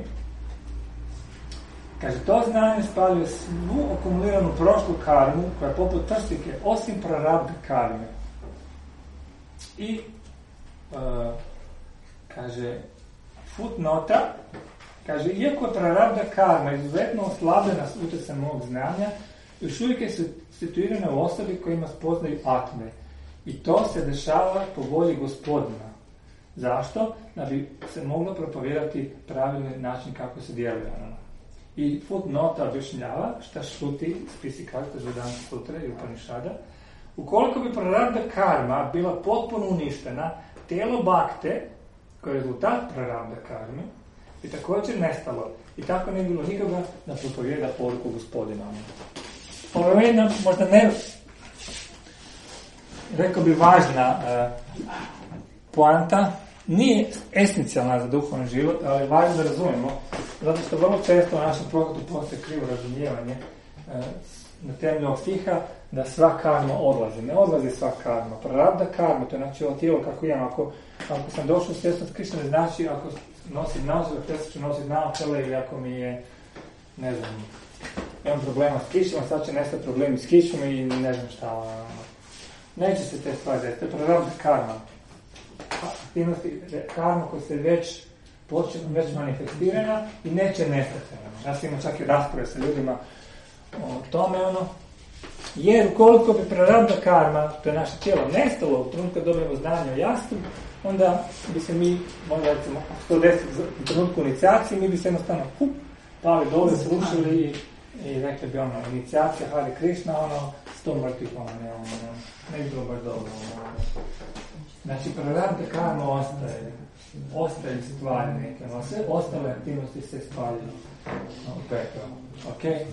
Kaže, to znanje spaljuje svu akumuliranu prošlu karmu, koja je poput trstike, osim prarabda karme. I, uh, kaže, footnota, kaže, iako je prarabda karma izuzetno oslabljena s utjecajem mog znanja, još uvijek je situirana u osobi koja ima spoznaju atme. I to se dešava po volji Gospodina. Zašto? Da bi se moglo propovjedati pravilni način kako se djeluje. I footnota objašnjava šta štuti spisi karta Vedanta Sutra i Upanishada. Ukoliko bi prarabda karma bila potpuno uništena, tijelo bakte, koje je rezultat prarabda karme, bi također nestalo. I tako ne bilo nikoga da propovijeda poruku Gospodina. Ovo je jedna, možda ne, rekao bi važna uh, poanta, nije esencijalna za duhovni život, ali je važno da razumijemo, zato što vrlo često u našem pogladu postoje krivo razumijevanje uh, na temelju ovog stiha da sva karma odlazi. Ne odlazi sva karma. Prarabda karma, to je znači ovo tijelo kako imam. Ako, ako sam došao u svjesnost Krišne, ne znači ako nosim naočale, ako ću nositi naočale ili ako mi je, ne znam, imam problema s kišom, sad će nestati problemi s kišom i ne znam šta. Neće se te stvari desiti. To je prarabda karma. Aktivnosti karma koja se već počela, već manifestirana i neće nestati. Ja sam imao čak i rasprave sa ljudima o tome, ono, jer ukoliko bi prarabda karma, to je naše tijelo, nestalo u trenutku kad dobijemo znanje o jastu, onda bi se mi, možda recimo, sto deset u trenutku inicijacije, mi bi se jednostavno hup, pali dole, srušili i, i rekli bi ono, inicijacija Hare Krishna, ono, sto mrtvih, ono, ne, ono, ne bi bilo baš dobro. Ono. Znači, prarabda karma ostaje, ostaje stvari neke, ono, sve ostale aktivnosti se spaljuju u pepeo. Ok?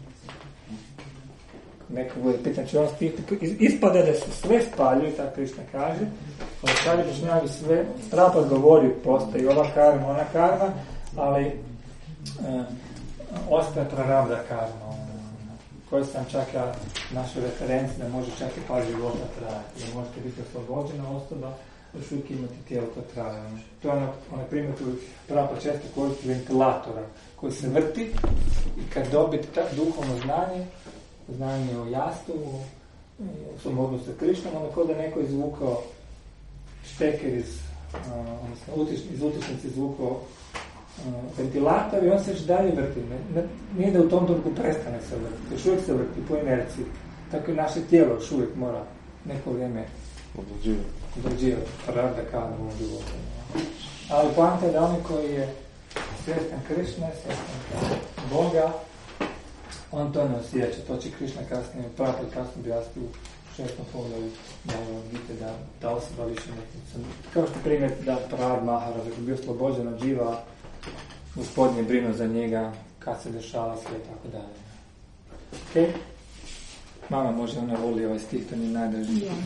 Neko bude pitan će on stihti, ispade da se sve spaljuju, tako Krišna kaže, ali kaže Bošnjavi sve, Prabhupada govori, postoji ova karma, ona karma, ali e, ostaje prarabda karma, koji sam čak ja našoj referenci da može čak i par života trajati, da možete biti oslobođena osoba, još uvijek imati tijelo koje traje. To je ono, onaj primjer koji Prabhupada često koristi ventilatora, koji se vrti i kad dobite ta duhovno znanje, znanje o jastu, u svom odnosu sa Krišnom, onda kao da neko izvukao šteker iz, uh, odnosno utiš, iz utičnice izvukao uh, ventilator i on se još dalje vrti. Ne, ne, nije da u tom trenutku prestane se vrti, još uvijek se vrti po inerciji. Tako i naše tijelo još uvijek mora neko vrijeme odrađivati, prarabda karma u životu. Ali poanta je da oni koji je svjestan Krišne, svjestan Boga, on to ne osjeća, to će Krišna kasnije, Prabhupada kasnije objasniti u šestom poglavlju da vidite da ta osoba više ne. Kao što primjer da Prahlad Maharaj je bio oslobođen od dživa, Gospodin je brinuo za njega, kad se dešava sve i tako dalje. Ok? Mama može, ona voli ovaj stih, to nije najdraži.
Ja,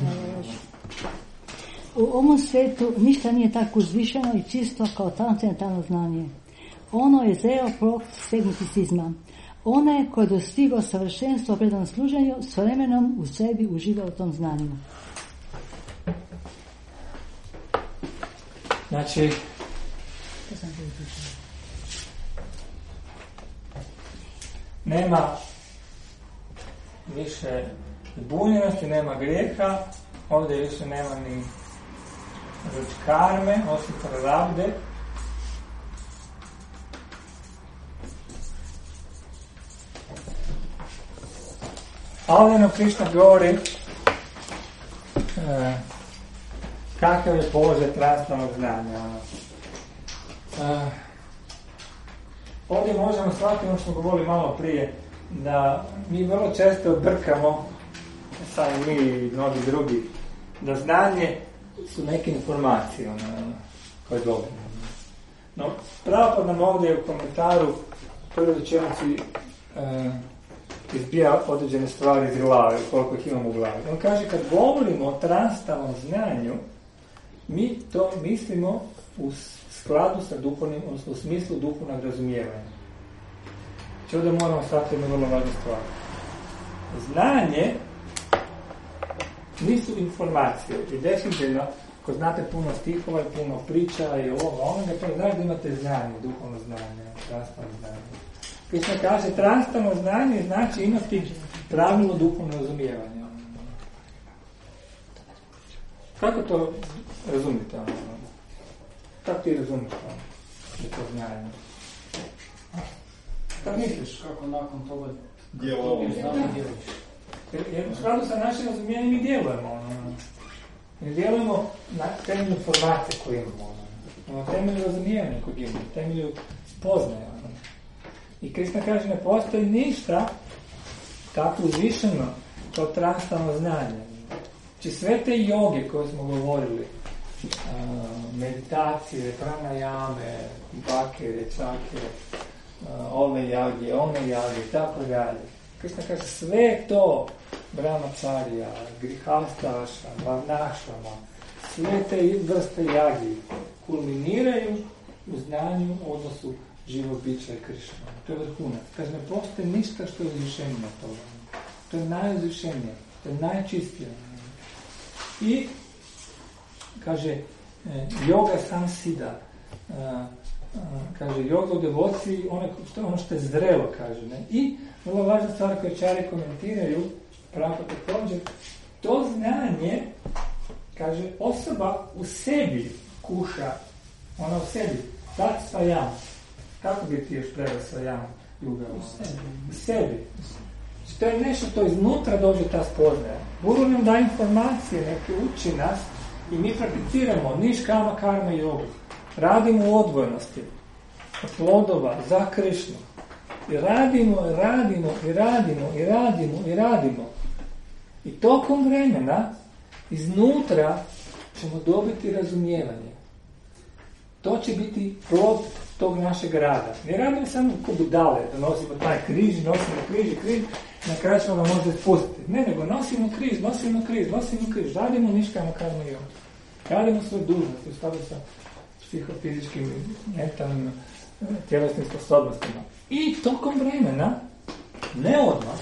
u ovom svijetu ništa nije tako uzvišeno i čisto kao transcendentalno znanje. Ono je zeo plod segmiticizma. Onaj koji je dostigao savršenstvo u predanom služenju, s vremenom u sebi uživa u tom znanju.
Znači, nema više zbunjenosti, nema grijeha, ovdje više nema ni ručkarme, osim prarabde. A ovdje nam Krišna govori e, kakav je položaj transparentnog znanja. Uh, ovdje možemo shvatiti ono što smo govorili malo prije, da mi vrlo često brkamo, samo mi i mnogi drugi, da znanje su neke informacije ono, koje dobijemo. No, pravo nam ovdje u komentaru prvi rečenici uh, izbija određene stvari iz glave, koliko ih imamo u glavi. On kaže, kad govorimo o transtalnom znanju, mi to mislimo u skladu sa duhovnim, odnosno u smislu duhovnog razumijevanja. Znači ovdje moramo shvatiti jednu vrlo važnu stvar. Znanje nisu informacije. I definitivno, ako znate puno stihova i puno priča i ovo, onoga, to znači da imate znanje, duhovno znanje, transtalno znanje. Krishna kaže, transtalno znanje znači imati pravilno duhovno razumijevanje. Kako to razumite? Kako ti razumite to znanje? Kako misliš?
Kako nakon toga
djelujemo?
Jer u skladu sa našim razumijenjem mi djelujemo. Mi djelujemo na temelju informacije koje imamo. Na temelju razumijevanja koje imamo. Na temelju spoznaja. I Krishna kaže, ne postoji ništa tako uzvišeno kao transtalno znanje. Znači sve te joge koje smo govorili, meditacije, pranajame, bake, čake, ove jage, one jage, tako dalje. Krishna kaže, sve to brahmacharya, grihastaša, varnašama, sve te vrste jagi kulminiraju u znanju u odnosu živog bića i Krišna. To je vrhunac. Kaže, ne postoji ništa što je uzvišenije od toga. To je najuzvišenije, to je najčistije. I, kaže, yoga samsida, kaže, yoga u devociji, ono, ono što je zrelo, kaže. Ne? I, vrlo važna stvar koju čari komentiraju, pravo također, to znanje, kaže, osoba u sebi kuša, ona u sebi, sad svajam. Kako bi ti još preveo svajam juga? U sebi. U sebi. Znači, to je nešto što iznutra dođe ta spoznaja. Guru nam da informacije, neke uči nas i mi prakticiramo niškama, karma i jogu. Radimo u odvojenosti od plodova za Krišnu. I radimo, i radimo, i radimo, i radimo, i radimo. I tokom vremena iznutra ćemo dobiti razumijevanje. To će biti plod tog našeg rada. Ne radimo samo ko budale, da nosimo taj križ, nosimo križ i križ, na kraju ćemo ga možda spustiti. Ne, nego nosimo križ, nosimo križ, nosimo križ, radimo niškama karma i jogu. Radimo svoje dužnosti u skladu sa psihofizičkim, mentalnim, tjelesnim sposobnostima. I tokom vremena, ne odmah,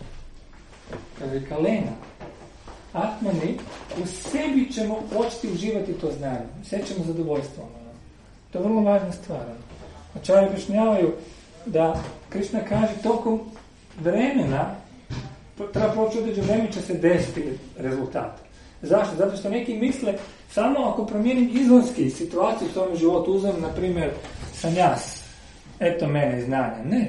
kaže Kalena, Atmani, u sebi ćemo početi uživati to znanje. Sjećamo zadovoljstvo. To je vrlo važna stvar. Ačari objašnjavaju da Krišna kaže tokom vremena, treba proći određeno vreme će se desiti rezultat. Zašto? Zato što neki misle samo ako promijenim izvanski situaciju u svom životu, uzmem, na primjer, sanjas, eto mene znanja. Ne.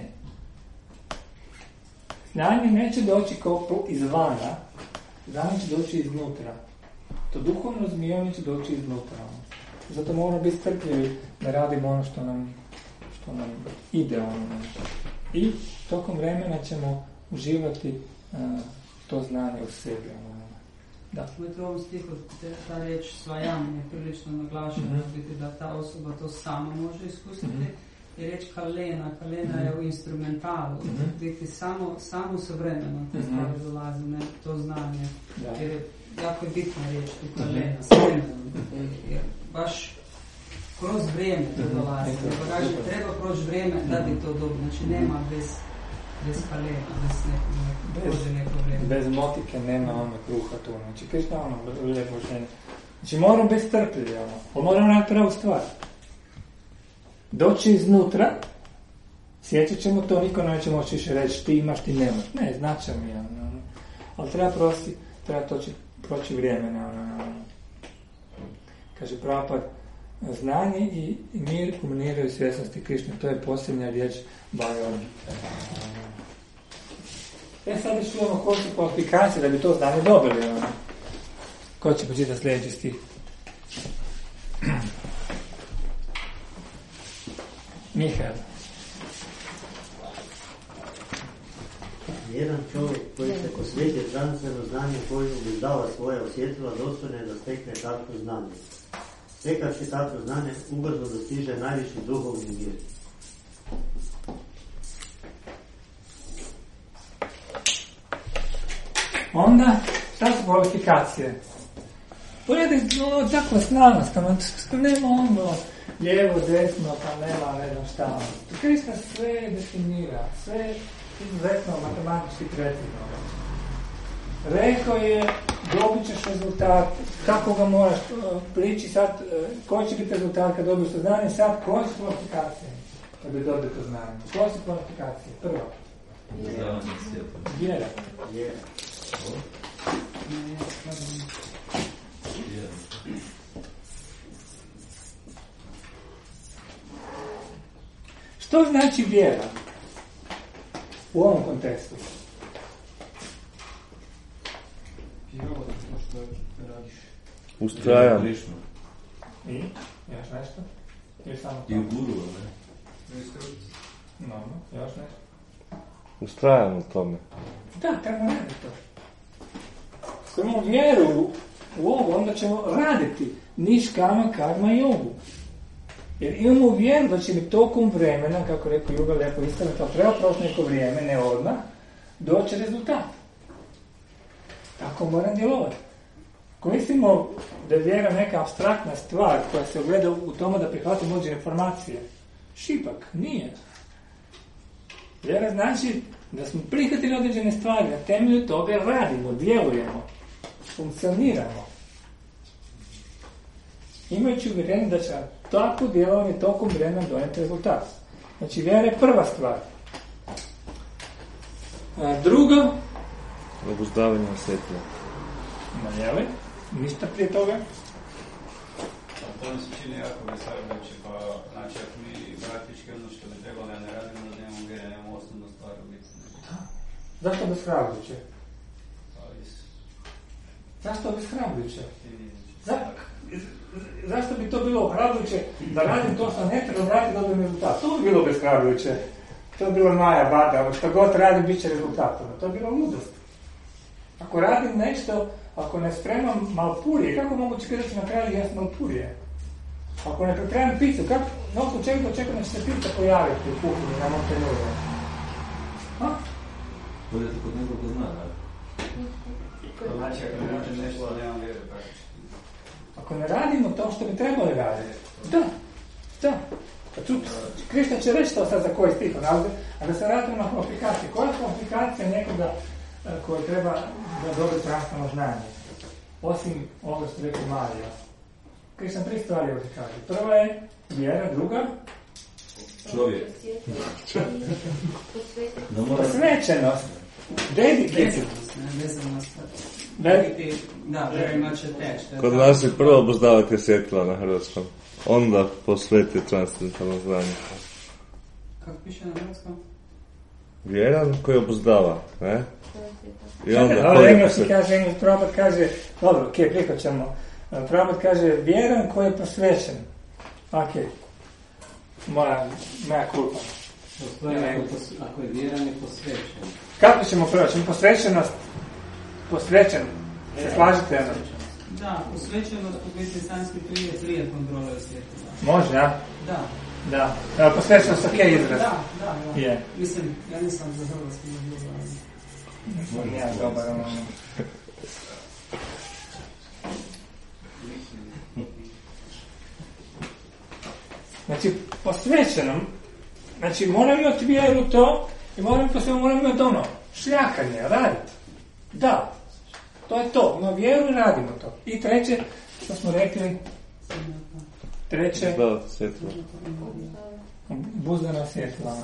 Znanje neće doći kao izvana, znanje će doći iznutra. To duhovno razumijevanje će doći iznutra. Zato moramo biti strpljivi da radimo ono što nam, što nam ide. Ono. I tokom vremena ćemo uživati uh, to znanje u sebi. Ono. Da.
U ovom stihu ta riječ svajam je prilično naglašena, mm-hmm. da ta osoba to sama može iskusiti. Mm-hmm. I riječ kalena, kalena mm-hmm. je u instrumentalu, mm-hmm. biti samo, samo sa vremenom te stvari mm-hmm. dolazi, ne, to znanje. Da. Jer je jako je bitna riječ tu kalena, mm-hmm. s vremenom. Mm-hmm. Jer baš kroz vrijeme to dolazi. Mm-hmm. Kaže, treba proći vrijeme da bi to dobro. Znači nema bez, bez kalena, bez neko, neko, neko vrijeme.
Bez motike nema ono kruha tu. Znači, Krišna ono, lijepo učenje. Znači, moramo biti strpljivi, ono. Pa moramo raditi pravu stvar. Doći iznutra, sjećat ćemo to, niko neće moći više reći ti imaš, ti nemaš. Ne, značaj mi, ono. Ali treba prosi, treba toći, proći vrijeme, ono. Kaže Prabhupada, znanje i mir kombiniraju svjesnosti Krišne. To je posljednja riječ Bhagavad. E sad još čujemo koji su kvalifikacije da bi to znanje dobili. Ono. Ko će počitati sljedeći stih? Mihael.
Jedan čovjek koji se posveti transferno znanje koji ubezdava svoja osjetila dostojno je da stekne takvo znanje. Stekavši takvo znanje ubrzo dostiže najviši duhovni mir.
Onda, šta su kvalifikacije? Pogledaj, ono, takva snanost, kad nema ono, lijevo, desno, pa nema, ne znam šta. Krista sve definira, sve izuzetno matematički precizno. Rekao je, dobit ćeš rezultat, kako ga moraš prići sad, koji će biti rezultat kad dobiješ to znanje, sad koje su kvalifikacije kad bi dobio to znanje? Koje su kvalifikacije? Prvo. Vjera. Vjera. Što znači vjera u ovom kontekstu?
Vjerovati to što radiš.
Ustrajam.
I? Još nešto? Ili samo to?
I u guru, ne?
No, no, još nešto?
Ustrajam u tome.
Da, treba raditi to. Ako imamo vjeru u ovo, onda ćemo raditi niškama, karma i jogu. Jer imamo vjeru da će mi tokom vremena, kako rekao Juga lijepo istaviti, ali treba proći neko vrijeme, ne odmah, doći rezultat. Tako moram djelovati. Ako mislimo da je vjera neka abstraktna stvar koja se ogleda u tome da prihvatimo određene informacije, šipak, nije. Vjera znači da smo prihvatili određene stvari, na temelju toga radimo, djelujemo, funkcioniramo. Imajući uvjerenje da će tako djelovanje tokom vremena donijeti rezultat. Znači, vjera je prva stvar. A drugo,
obuzdavanje osjetlja.
Manjeli, ništa prije toga.
To mi se čini jako besavljajuće, pa znači ako mi praktički ono što bi trebalo ja ne radimo, da nemamo vjere, nemamo osnovnu stvar u biti.
Zašto beshrabrujuće? Zašto beshrabrujuće? Za, zašto bi to bilo ohrabrujuće da radim to što ne treba raditi da dobijem rezultat? To bi bilo beshrabrujuće. To bi bilo Maja Bada, što god radim bit će rezultatom. To bi bilo ludost. Ako radim nešto, ako ne spremam malpurije, kako moguće kada ću na kraju jesti malpurije? Ako ne pripremam picu, kako, na osnovu čega to čekam da će se pizza pojaviti u kuhinji na Montenuru? Ha?
Budete kod nekog ko zna, da?
Znači, ako ne radim nešto, da nemam vjeru,
ako ne radimo to što bi trebali raditi, da, da. Krista će reći to sad za koji stih, a da se radimo na kvalifikaciji. Koja je kvalifikacija nekoga koji treba da dobije transferno znanje? Osim ovoga što rekli Marija. Krista tri stvari ovdje kaže. Prva je vjera, druga
čovjek.
Posvećenost. Dedicated.
Da, very much attached.
Kod nas je prvo obuzdavati osjetila na hrvatskom. Onda posveti transcendentalno znanje.
Kako piše na hrvatskom?
Vjeran koji obuzdava, ne? I
onda
koji
posveti. Engleski kaže, engleski Prabhupada kaže, dobro, ok, prihvaćamo. Prabhupada kaže, vjeran koji je posvećen. Ok. Moja, moja kulpa.
Ako je vjeran je posvećen.
Kako ćemo proći? Posvećenost. Posvećen. Se slažete?
Da, posvećenost u biti sanskritu je prije kontrole osjetila.
Može, ja?
Da.
Da. Evo, posvećenost ok izraz.
Da, da, da.
Je.
Mislim, ja nisam za hrvatski dobro.
Nisam ja dobar, ono. Znači, posvećenom, znači, moram imati vjeru u to i moram, posvećenom, moram imati ono, šljakanje, raditi. Da. To je to. Ima vjeru i radimo to. I treće, što smo rekli, treće, buzdana svjetla.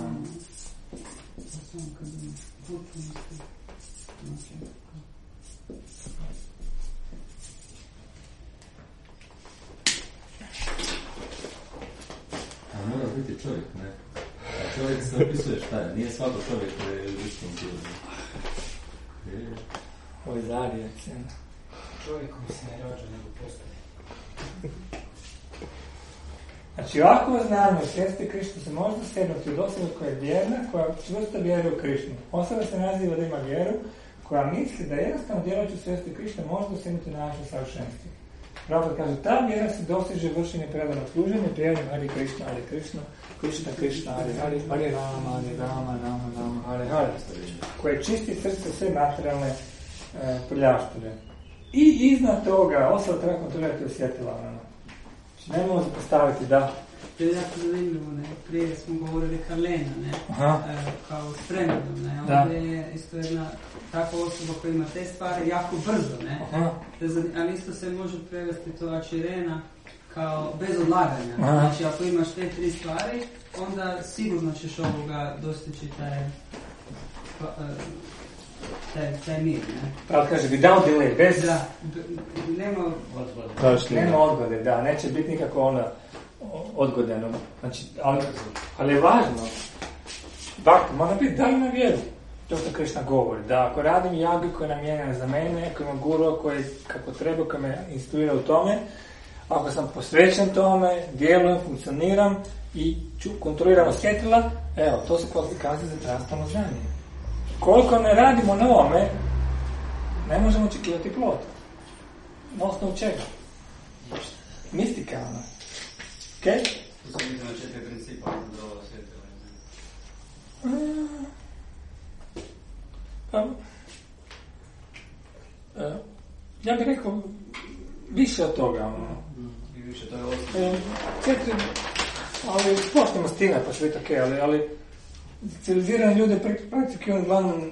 A mora biti čovjek, ne? A čovjek se opisuje šta je. Nije svako čovjek koji je u istom tijelu.
Ovo je zarija cena.
Čovjek koji se ne rađa, nego postoji.
Znači, ovako znanje o svijesti Krišnu se može dosegnuti od osobe koja je vjerna, koja čvrsto vjeruje u Krišnu. Osoba se naziva da ima vjeru, koja misli da jednostavno djelujući u svijesti Krišne može dosegnuti naše savršenstvo. Pravo kaže, ta vjera se dostiže vršenje predanog služenja, prijevanjem Hare Krišna, Hare Krišna, Krišna Krišna, Hare Hare, Hare Rama, Hare Rama, Rama, Rama, Hare Hare, koje čisti srce sve materijalne e, prljavštine. I iznad toga osoba treba kontrolirati osjetila. Znači, ne možemo postaviti da...
To je jako zanimljivo, ne? Prije smo govorili Karlena, ne? E, kao spremnom, ne? Ovdje je isto jedna takva osoba koja ima te stvari jako brzo, ne? Ali isto se može prevesti to Ačirena kao bez odlaganja. Aha. Znači, ako imaš te tri stvari, onda sigurno ćeš ovoga dostići taj, taj, taj mir, ne?
Pravo kaže, without delay, bez...
Da, nema odgode.
Nema odgode, da, neće biti nikako ona odgodeno. Znači, ali, ali je važno, bakta, mora biti da li na vjeru. To što Krišna govori, da ako radim jagi koja je namijenjena za mene, ako imam guru koji kako treba, koji me instruira u tome, ako sam posvećen tome, djelujem, funkcioniram i kontroliram osjetila, evo, to su kvalifikacije za transtalno znanje. Koliko ne radimo na ovome, ne možemo očekivati plod. Na osnovu čega? Mistika, ona. Okej? Okay?
To sam vidio na četiri principa za ovo osjetila.
Pa, uh, ja bih rekao više od toga.
Mm. I više to je osnovno.
Četiri, ali počnemo s time, pa će biti okej, ali, ali civilizirani ljudi praktikuju uglavnom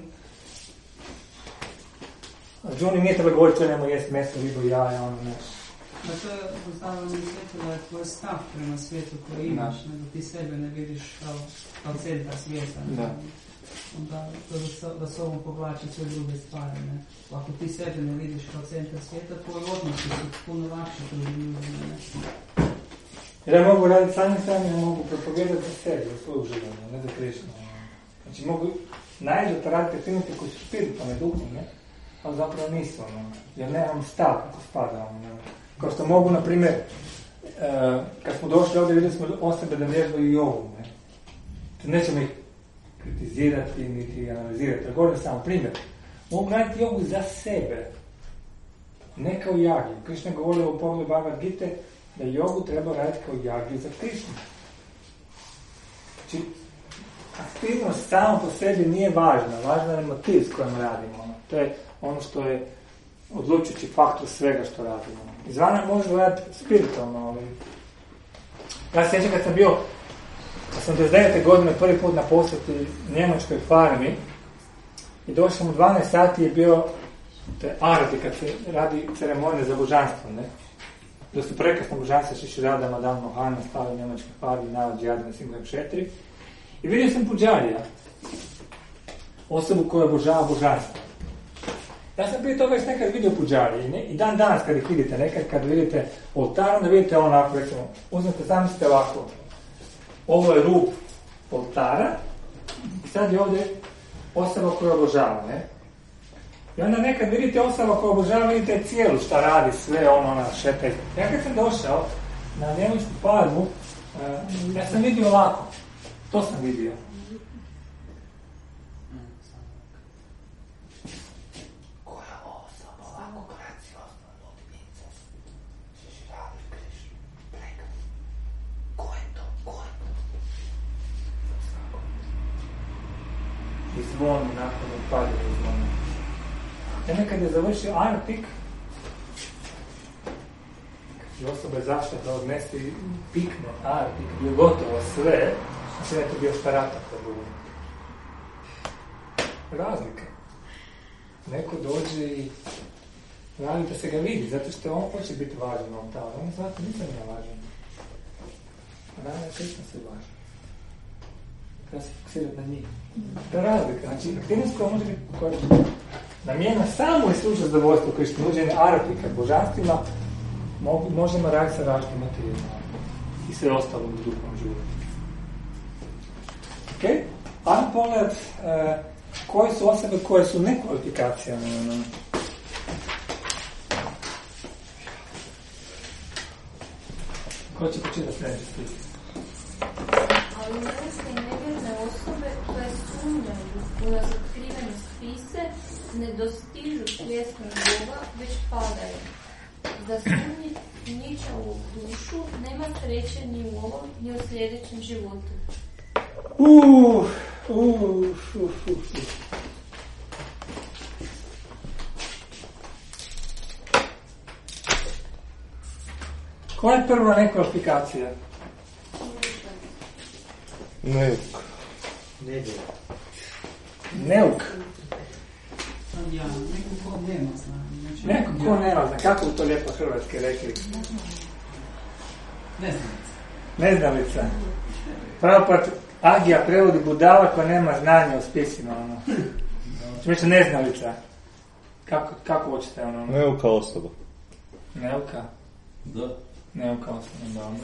Johnny nije treba govoriti, nemo jest meso, ribu, jaja, ono nešto.
Da to je postavljeno svijetu da je tvoj stav prema svijetu koji imaš, da. nego ti sebe ne vidiš kao, kao centar svijeta.
Da.
Onda to da s ovom povlači sve druge stvari. Ne? Ako ti sebe ne vidiš kao centar svijeta, tvoji odnosi su puno lakše drugim ljudima.
Jer ja mogu raditi sami sami, ja mogu propovijedati za sebe, za svoju življenje, ne za Krišnu. Znači mogu najđe da raditi aktivnosti koji su spiritualne, duhovne, ali zapravo nisu, ono, jer nemam stav kako spada. Ono. Kao što mogu, na primjer, uh, kad smo došli ovdje, vidjeli smo osobe da vježbaju jogu. Ne? Nećemo ih kritizirati, niti analizirati. Ja govorim samo primjer. Mogu raditi jogu za sebe, ne kao jagi. Krišna govori u pogledu Bhagavad Gita da jogu treba raditi kao jagi za Krišnu. Znači, aktivnost samo po sebi nije važna, važna je motiv s kojim radimo. To je ono što je odlučujući faktor svega što radimo. Izvana može raditi spiritualno, ali... Ja se sjećam kad sam bio osamdeset devete godine prvi put na posjeti njemačkoj farmi i došao sam u dvanaest sati je bio te arati kad se radi ceremonije za božanstvo, ne? Dosta prekasno božanstvo Šiši Rada, Madame Mohana, stali u njemačkoj farmi, Navad Džijadina, Simhem Šetri. I vidio sam Puđarija, osobu koja obožava božanstvo. Ja sam prije toga još nekad vidio Puđarije ne? I dan danas kad ih vidite, nekad kad vidite oltar, onda vidite onako, recimo, uzmete, zamislite ovako, ovo je rub oltara i sad je ovdje osoba koja obožava, ne? I onda nekad vidite osoba koja obožava, vidite cijelu šta radi, sve ono, ona šepe. Ja kad sam došao na njemačku farmu, uh, ja sam vidio ovako, to sam vidio. I zvoni nakon upadanja zvona. Ja nekad je završio artik i osoba je zašla da odnese i pikne artik, je gotovo sve, a sve je to bio staratak da govori. Razlika. Neko dođe i radi da se ga vidi, zato što on hoće biti važan na oltaru. On zato nisam ja važan. Rada je Krišna se važan. Treba se fokusirati na njih. To je razlika. Znači, aktivnost koja može biti koja namjena samo i slučaj zadovoljstvo koji što nuđene arapika božanstvima možemo raditi sa različitim materijima i sve ostalo u duhovnom životu. Ok? Ajmo pogledat uh, koje su osobe koje su nekvalifikacijane. Ko će počitati sljedeći spis?
Ali nevjerske i nevjerne osobe koje sumnjaju u razotkrivene spise ne dostižu svjesnost Boga, već padaju. Za sumnji ničavu dušu nema sreće ni u ovom, ni u sljedećem životu.
Uuu, uuu, uf, uf, uf. Koja je prva nekvalifikacija?
Neuk.
Neuk.
Ja, neko ko nema znanja. Znači,
Neko ko nema znanja. Kako bi to lijepo hrvatski rekli?
Neznalica.
Neznalica. Pravopat Agija prevodi budala koja nema znanja o spisima. Ono. Znači neznalica. Kako, kako hoćete ono?
Neuka osoba.
Neuka?
Da.
Neuka osoba, dobro.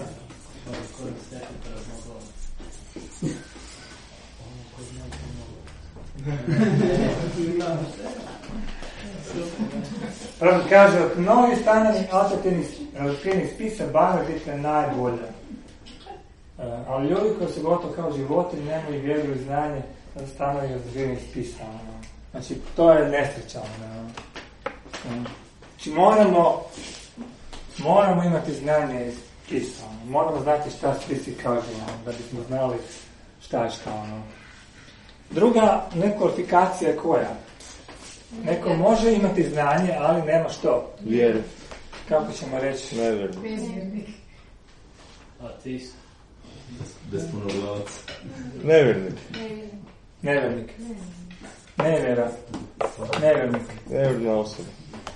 Prvo kaže, od mnogih stanovi alternativnih spisa Baha je najbolje. Uh, ali ljudi koji su gotovo kao životinji nemaju vjeru i znanje da stanovi od živnih spisa. Ono. Znači, to je nesreća. Ono. Znači, moramo moramo imati znanje iz spisa. Ono. Moramo znati šta spisi kažu, ono, da bismo znali šta je šta. Ono. Druga nekvalifikacija je koja? Neko može imati znanje, ali nema što?
Vjeru.
Kako ćemo reći?
Nevjernik.
Bezvjernik. Ateist.
Besponoglavac.
Nevjernik.
Nevjernik. Nevjera. Nevjernik.
Nevjerna osoba.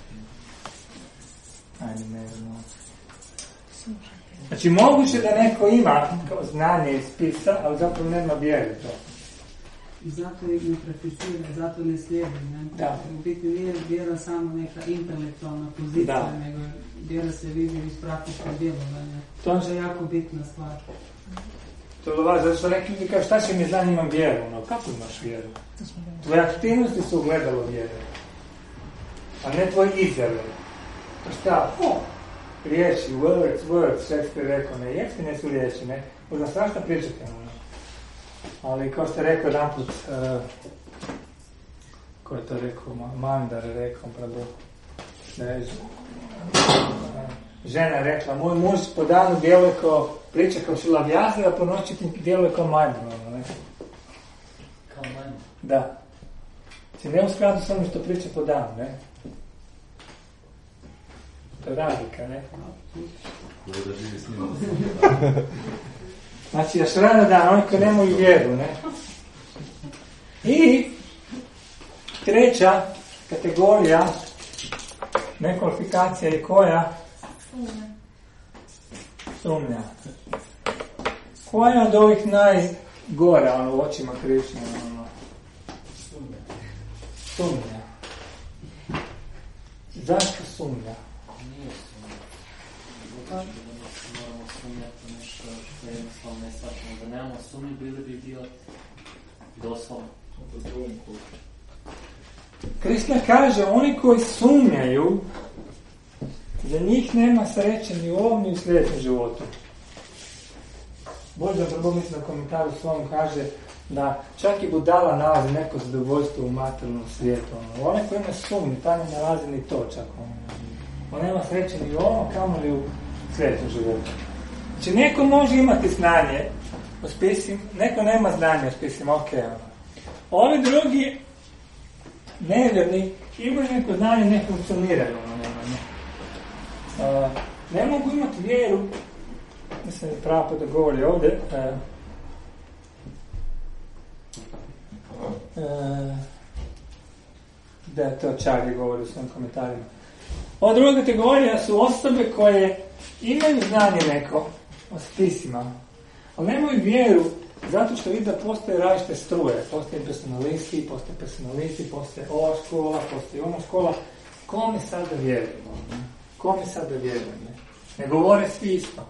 Ajde, nevjerna osoba. Znači, moguće da neko ima znanje iz spisa, ali zapravo nema vjere to.
I zato ih ne prakticira, zato ne slijedi. Ne?
Da.
U biti nije vjera samo neka intelektualna pozicija,
da.
Nego vjera se vidi iz praktičnog djelovanja.
To
je jako bitna stvar.
To je važno, zato što neki ljudi kažu šta će mi znanje, imam vjeru. No, kako imaš vjeru? Tvoje aktivnosti su ugledalo vjeru, a ne tvoje izjave. To šta? O, riječi, words, words, Šekspir rekao, ne, jeftine su riječi, ne? Možda strašno pričate, ono. Ali kao ste rekao jedan put, uh, ko je to rekao, Mandar je rekao, pravo, da je žena je rekla, moj muž po danu djeluje kao, priča kao šilavjaza, a po noći djeluje kao majmun, ne?
Kao majmun?
Da. Znači ne u skladu s onim što priča po danu, ne? To je razlika, ne?
Ovo da živi s njima.
Znači, još rano dan, oni koji nemaju vjeru, ne? I treća kategorija nekvalifikacija je koja?
Sumnja.
Sumnja. Koja je od ovih najgora, ono, u očima Krišne, ono?
Sumnja.
Sumnja. Zašto sumnja?
Nije sumnja. Zato što moramo sumnjati nešto što je jednostavno ne shvatimo. Da nemamo sumnju, bili bi idioti. Doslovno.
Krišna kaže, oni koji sumnjaju, za njih nema sreće ni u ovom ni u sljedećem životu. Božja prvo mislim na komentaru svom kaže da čak i budala nalazi neko zadovoljstvo u materijalnom svijetu. Ono. Onaj koji ima sumnju, ta ne nalazi ni to čak. Ono. On nema sreće ni u ovom, kamo li u sljedećem životu. Znači, neko može imati znanje o spisima, neko nema znanje o spisima, ok. Ono. Ovi drugi nevjerni imaju neko znanje, ne funkcioniraju. Ono, ne, ne. Uh, ne mogu imati vjeru, mislim da pravo da govori ovdje, uh, uh, da to Čarli govori u svojim komentarima. Ova druga kategorija su osobe koje imaju znanje neko o spisima, ali nemaju vjeru zato što vidi da postoje različite struje. Postoje personalisti, postoje personalisti, postoje ova škola, postoje ona škola. Kome sad da vjerujemo? Kome sad da vjerujemo? Ne govore svi isto.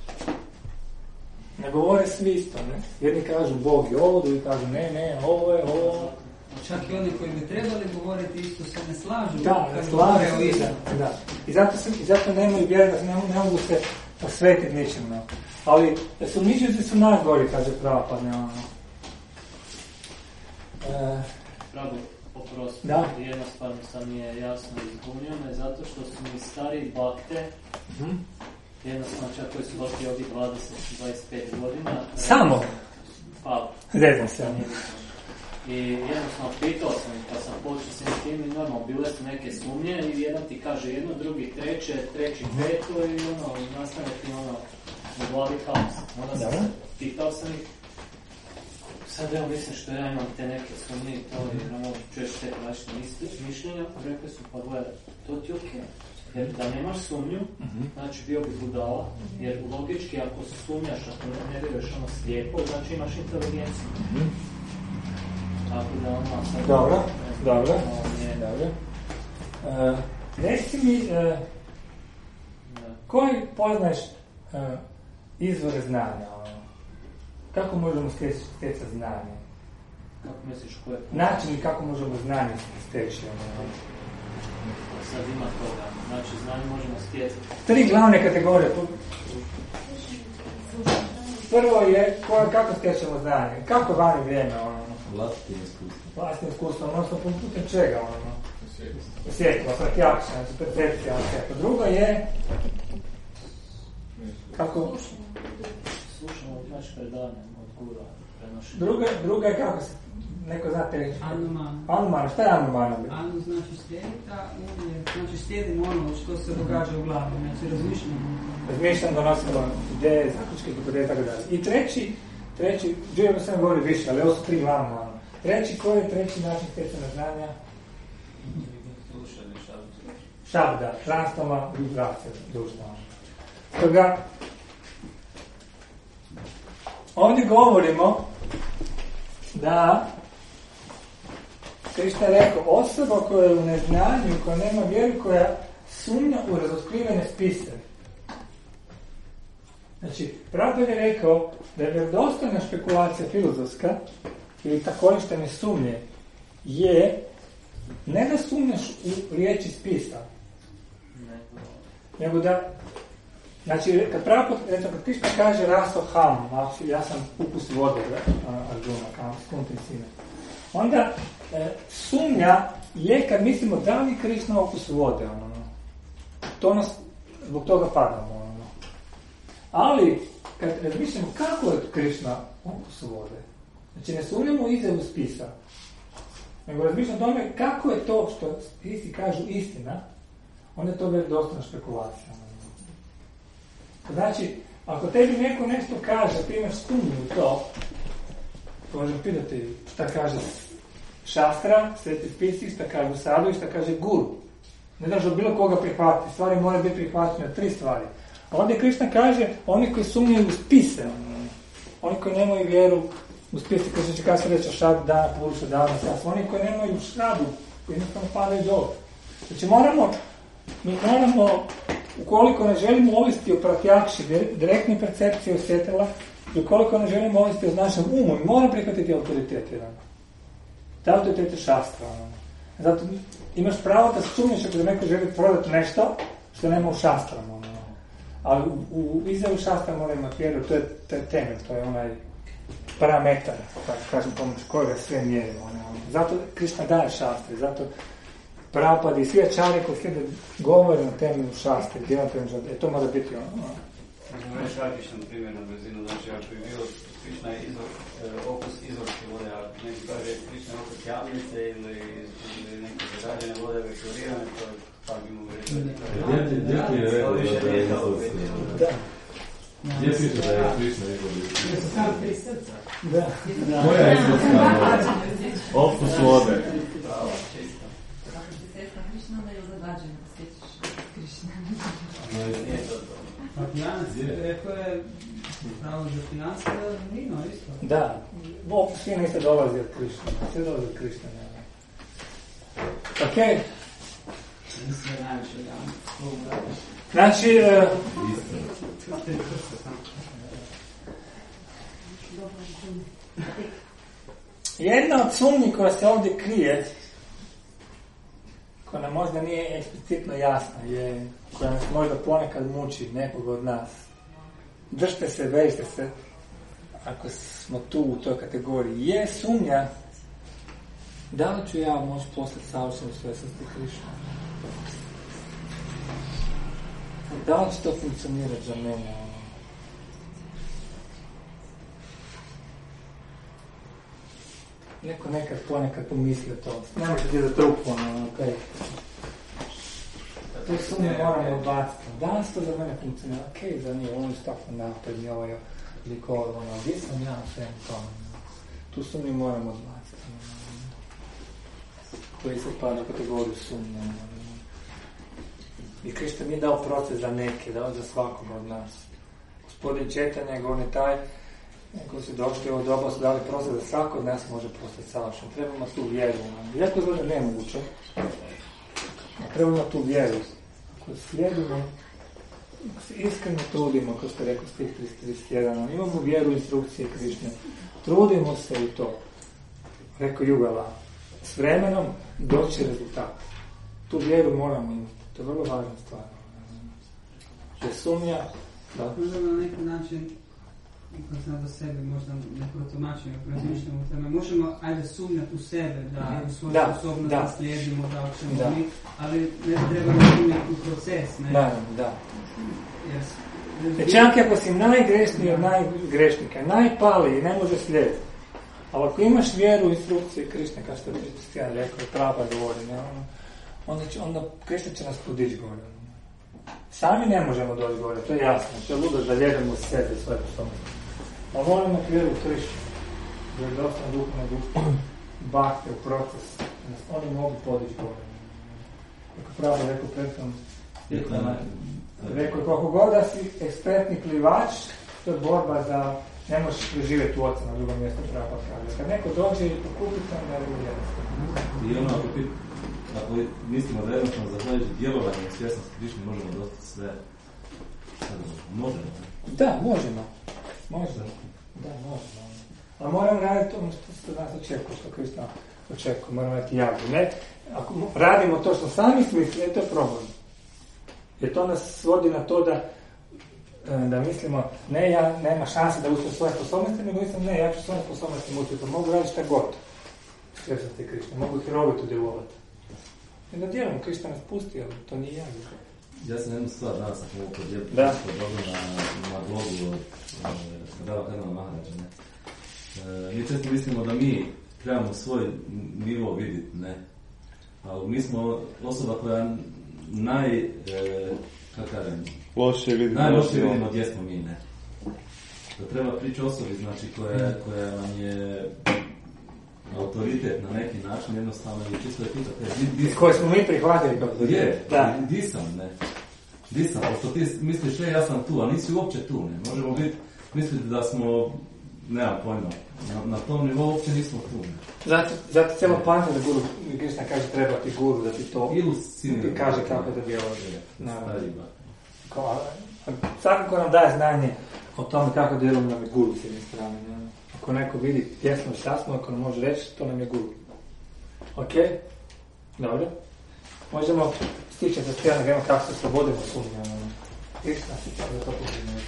Ne govore svi isto. Ne? Jedni kažu Bog je ovo, drugi kažu ne, ne, ovo je ovo.
Čak i oni koji bi trebali govoriti isto se ne slažu.
Da, ne slažu. Da. I zato, se, i zato nemaju vjeru, ne, ne mogu se posvetiti ničemu. Ali sumnjičnici su najgori, kaže Prabhupada, ne ono. E,
Pravo, oprosti,
da.
jednostavno sam je jasno izbunio me, zato što su mi stari bakte, mm-hmm. jednostavno čak koji su došli ovdje dvadeset do dvadeset pet godina.
Samo?
Pa,
ne znam se.
I jednostavno pitao sam ih, pa sam počeo s tim i normalno, bile su neke sumnje i jedan ti kaže jedno, drugi treće, treći peto i ono, nastane ti ono, u glavi haos. Onda sam se, pitao sam ih, sad evo mislim što ja imam te neke sumnje i to, jer ono, čuješ te različite mišljenja, rekli su, pa gledaj, to ti je okej. Okay. Jer da nemaš sumnju, mm-hmm. znači bio bi budala, jer logički ako sumnjaš, ako ne, ne vjeruješ ono slijepo, znači imaš inteligenciju. Mm-hmm. Tako da ono sad...
Dobro, dobro, nije dobro. Uh, reci mi, uh, koji poznaješ uh, izvore znanja? Ono? Kako možemo stjecati znanje?
Kako misliš koje?
Način kako možemo znanje steći? Ono?
Sad ima toga, znači znanje možemo stjecati.
Tri glavne kategorije. Prvo je ko, kako stječemo znanje, kako vani vrijeme, ono.
Vlastnim iskustvom.
Vlastnim iskustvom, odnosno putem čega, ono. Osjetilo, pratjakša, znači percepcija, osjetilo. Drugo je kako...
Slušamo, znači predavanje od gura, prenošenje.
Druga, druga je kako se, neko znate reći?
Anuman.
Anuman, šta je anuman?
Anu znači slijediti, a um je, znači slijedimo ono što se događa u glavi, znači razmišljamo.
Razmišljam, donosimo ideje, zaključke, hipoteze i tako dalje. I treći, treći, živimo sam govori više, ali ovo su tri glavne, ono. Treći, koji je treći način stjecanja znanja? Šabda, transtoma, vibracija, dužna. Toga, ovdje govorimo da Krišna je rekao, osoba koja je u neznanju, koja nema vjeru, koja sumnja u razotkrivene spise. Znači, Prabhupada je rekao da je vjerodostojna špekulacija filozofska ili ta korištenje sumnje je ne da sumnjaš u riječi spisa, nego da, znači, kad Prabhupada, recimo, kad Krišna kaže raso ham, znači, ja sam ukus vode, Arjuna, kao skuntim sine, onda e, sumnja je kad mislimo da li Krišna ukus vode, ono, to nas zbog toga padamo, ono. Ali, kad razmišljamo kako je Krišna ukus vode, znači ne sumnjamo u izjavu spisa, nego razmišljamo o tome kako je to što spisi kažu istina, onda je to vjerodostojna špekulacija. Znači, ako tebi neko nešto kaže, ti imaš sumnju u to, to možemo pitati šta kaže šastra, sveti spisi, šta kaže sadu i šta kaže guru. Ne daš od bilo koga prihvatiti, stvari moraju biti prihvaćene, tri stvari. A ovdje Krišna kaže, oni koji sumnjaju u spise, oni koji nemaju vjeru u spise, kaže će kada se reći šad, dana, puruša, dana, sas, oni koji nemaju šradu, koji jednostavno padaju dole. Znači moramo, mi moramo, ukoliko ne želimo ovisiti o pratjakši, direktne percepcije osjetila, i ukoliko ne želimo ovisiti o našem umu, mi moramo prihvatiti autoritet jedan. Ta autoritet je šastra. Zato imaš pravo da sumnješ ako da neko želi prodati nešto što nema u šastrama. Ali u, u izjavu šastra mora imati vjeru, to je, to je temelj, to je onaj parametar, tako kažem, pomoć kojega sve mjerimo. Ono. Zato Krišna daje šastre, zato Prabhupada i svi ačari koji slijede govore na temelju šastre, gdje na temelju šastre, e, to mora biti ono.
Možemo reći praktičan primjer na brzinu, znači ako je bilo Krišna izvor, okus izvorske vode, a neki kaže Krišna okus javnice ili, ili neke zagađene vode reklorirane, to je pak bi mogu reći.
Gdje ti je rekao da je izvorske vode? Gdje piše da je Krišna rekao da je izvorske vode?
Jer su sam tri srca.
Da.
Koja je izvorska voda? Okus vode.
Ako ti sestra Krišna, onda je zagađena, da sjetiš Krišna.
A pijanac, rekao je pravo za finanske, vino isto.
Da, okus vina isto dolazi od Krišna, sve dolazi od Krišna. Ok.
Mislim je najviše da.
Znači, uh, jedna od sumnji koja se ovdje krije, koja nam možda nije eksplicitno jasna, je, koja nas možda ponekad muči nekog od nas, držite se, vežite se, ako smo tu u toj kategoriji, je sumnja da li ću ja moći postati savršen u svjesnosti Krišne. Da li će to funkcionirati za mene? Neko nekad ponekad pomisli o to. Ne možete ti za trupu, ono, okej. To sumnje moramo odbaciti. Da li to za mene funkcionira? Okej, za nije, on je tako napredni, ovo je likor, ono, gdje sam ja na svemu tome? Tu sumnje moramo odbaciti. Koji se pada u kategoriju sumnje. I Krišta nije dao proces za neke, dao za svakog od nas. Gospodin Četanja je govorni taj, koji su došli u doba, su dali proces da svako od nas može postati savršen. Trebamo tu vjeru. Iako je nemoguće, trebamo tu vjeru. Ako slijedimo, ako se iskreno trudimo, kao ste rekao, stih tristo trideset jedan, imamo vjeru instrukcije Krišne, trudimo se u to, rekao Jugala, s vremenom doći rezultat. Tu vjeru moramo imati, to je vrlo važna stvar. Jer sumnja, da.
Možemo na neki način, ako znam do sebe, možda ne protumačimo, razmišljamo o tome, možemo, ajde, sumnjati u sebe, da u svoju
da,
sposobnost
da.
da slijedimo, da ćemo
da.
mi, ali ne treba sumnjati u proces, ne?
Da, da.
Jer,
jer čak ako si najgrešniji od najgrešnika, najpaliji, ne može slijediti. Ali ako imaš vjeru u instrukcije Krišne, kao što je Kristijan rekao, prava govori, ne, onda, će, onda Krišna će nas podići gore. Sami ne možemo doći gore, to je jasno. To je ludo da vjerujemo u sebe, svoje sposobnosti. Ali moramo vjeru u Krišnu, jer je dosta duhovno duh, bakte u proces, da oni mogu podići gore. Ako pravo rekao prethodno, rekao, koliko god da si ekspertni plivač, to je borba za, ne možeš preživjeti u oca na drugom mjestu, prava kaže. Kad neko dođe i pokupi sam, ne mogu jednostavno.
I ono, ako, ti, ako mislimo da jednostavno zahvaljujući djelovanje i svjesnosti Krišne možemo dostati sve, možemo.
Da, možemo. Možemo. Da, možemo. Ali moramo raditi ono što se od nas očekuje, što Krišna očekuje. Moramo raditi jako. Ne, ako radimo to što sami smisli, to je problem. Jer to nas svodi na to da da mislimo, ne, ja nema šanse da uspiju svoje sposobnosti, nego mislim, ne, ja ću svoje sposobnosti mučiti, to mogu raditi šta god. Svjesnosti Krišne, mogu herovito djelovati. I da djelom, Krišna nas pusti, ali to nije ja.
Ja sam jednu stvar, danas sam mogu podijeliti,
da.
što je dobro na, na blogu od Rava Kanala Maharađa, ne. E, mi često mislimo da mi trebamo svoj nivo vidjeti, ne. Ali mi smo osoba koja naj, e, kako kažem,
loše vidimo.
Najlošije vidimo gdje smo mi, ne. Da treba prići osobi, znači, koja, koja nam je autoritet na neki način, jednostavno je čisto je pitati.
Koje smo mi prihvatili kako
je. Je, da. Di sam, ne. Di sam, pošto ti misliš, je, ja sam tu, a nisi uopće tu, ne. Možemo biti, misliti da smo, nemam pojma, na, na tom nivou uopće nismo tu, ne.
Zato, zato cijelo pamte da guru, Krišna kaže treba ti guru, da ti to ti kaže kako da djeluje. Naravno. Svakako nam daje znanje o tome kako djelujemo nam je guru s jedne strane. Ne? Ako neko vidi gdje smo i šta smo, ako nam može reći, to nam je guru. Ok? Dobro. Možemo stići za cijela gremo kako se slobodimo sumnje. Krišna si da to poživimo.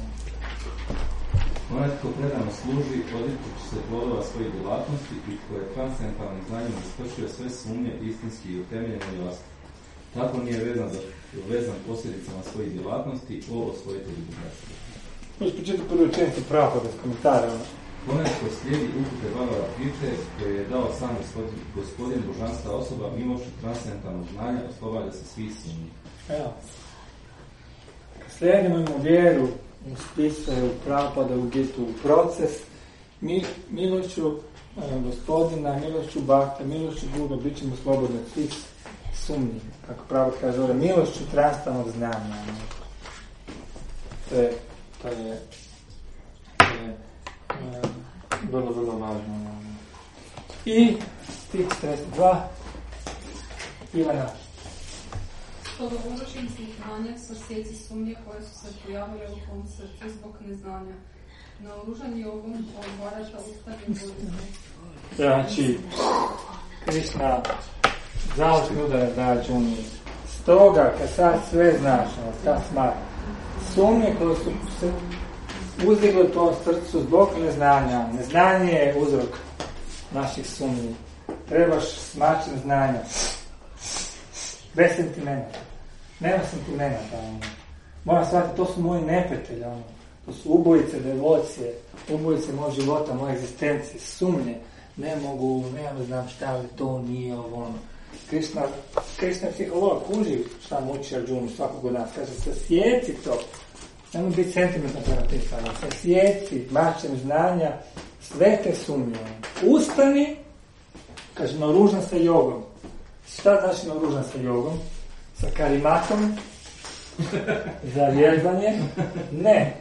Onaj tko predano služi, odreći se plodova svojih djelatnosti i koje je transcendentalnim znanjem ispršio sve sumnje istinski i utemeljeno i jasno. Tako nije vezan, za, vezan posljedicama svojih djelatnosti o osvojitelju bogatstva.
Možeš početi prvi učenicu prava bez komentara.
Onaj tko slijedi upute Bhagavad Gite koje je dao sam gospodin božanstva osoba mimošću transcendentalnog znanja oslobađa se svih sumnji.
Evo. Kad slijedimo imamo vjeru u spise, u Prabhupada, u Gitu, u proces, mi, milošću e, gospodina, milošću Bhakta, milošću Buda, bit ćemo slobodni od svih sumnji. Kako Prabhupada kaže ovdje, milošću transcendentalnog znanja. To je, to je, to je e, vrlo, vrlo važno. I stih četrdeset dva, Ivana.
Stoga uročim se znanja sa sjeci sumnje koje su se pojavile u tom srcu zbog neznanja. Naoružani ovom odvarača ustavim boristom.
Znači, Krišna zaočni udarac da Arjuni. Stoga, kad sad sve znaš, sad smar, sumnje koje su se uzdiglo u tom srcu zbog neznanja. Neznanje je uzrok naših sumnji. Trebaš smačan znanja. Bez sentimenta. Nema sentimenta. Ono. Moram shvatiti, to su moji neprijatelji. Ono. To su ubojice, devocije, ubojice mojeg života, moje egzistencije, sumnje. Ne mogu, ne znam šta, ali to nije ovo. Ono. Krišna, Krišna psiholog kuži šta muči Arjunu svakog od nas. Kaže, sasjeci to. Nemo biti sentimentno to napisano. Sasjeci, mačem znanja, sve te sumnje. Ustani, kaže, naoružan sa jogom. Šta znači naoružan sa jogom? Sa karimatom? Za vježbanje? Ne.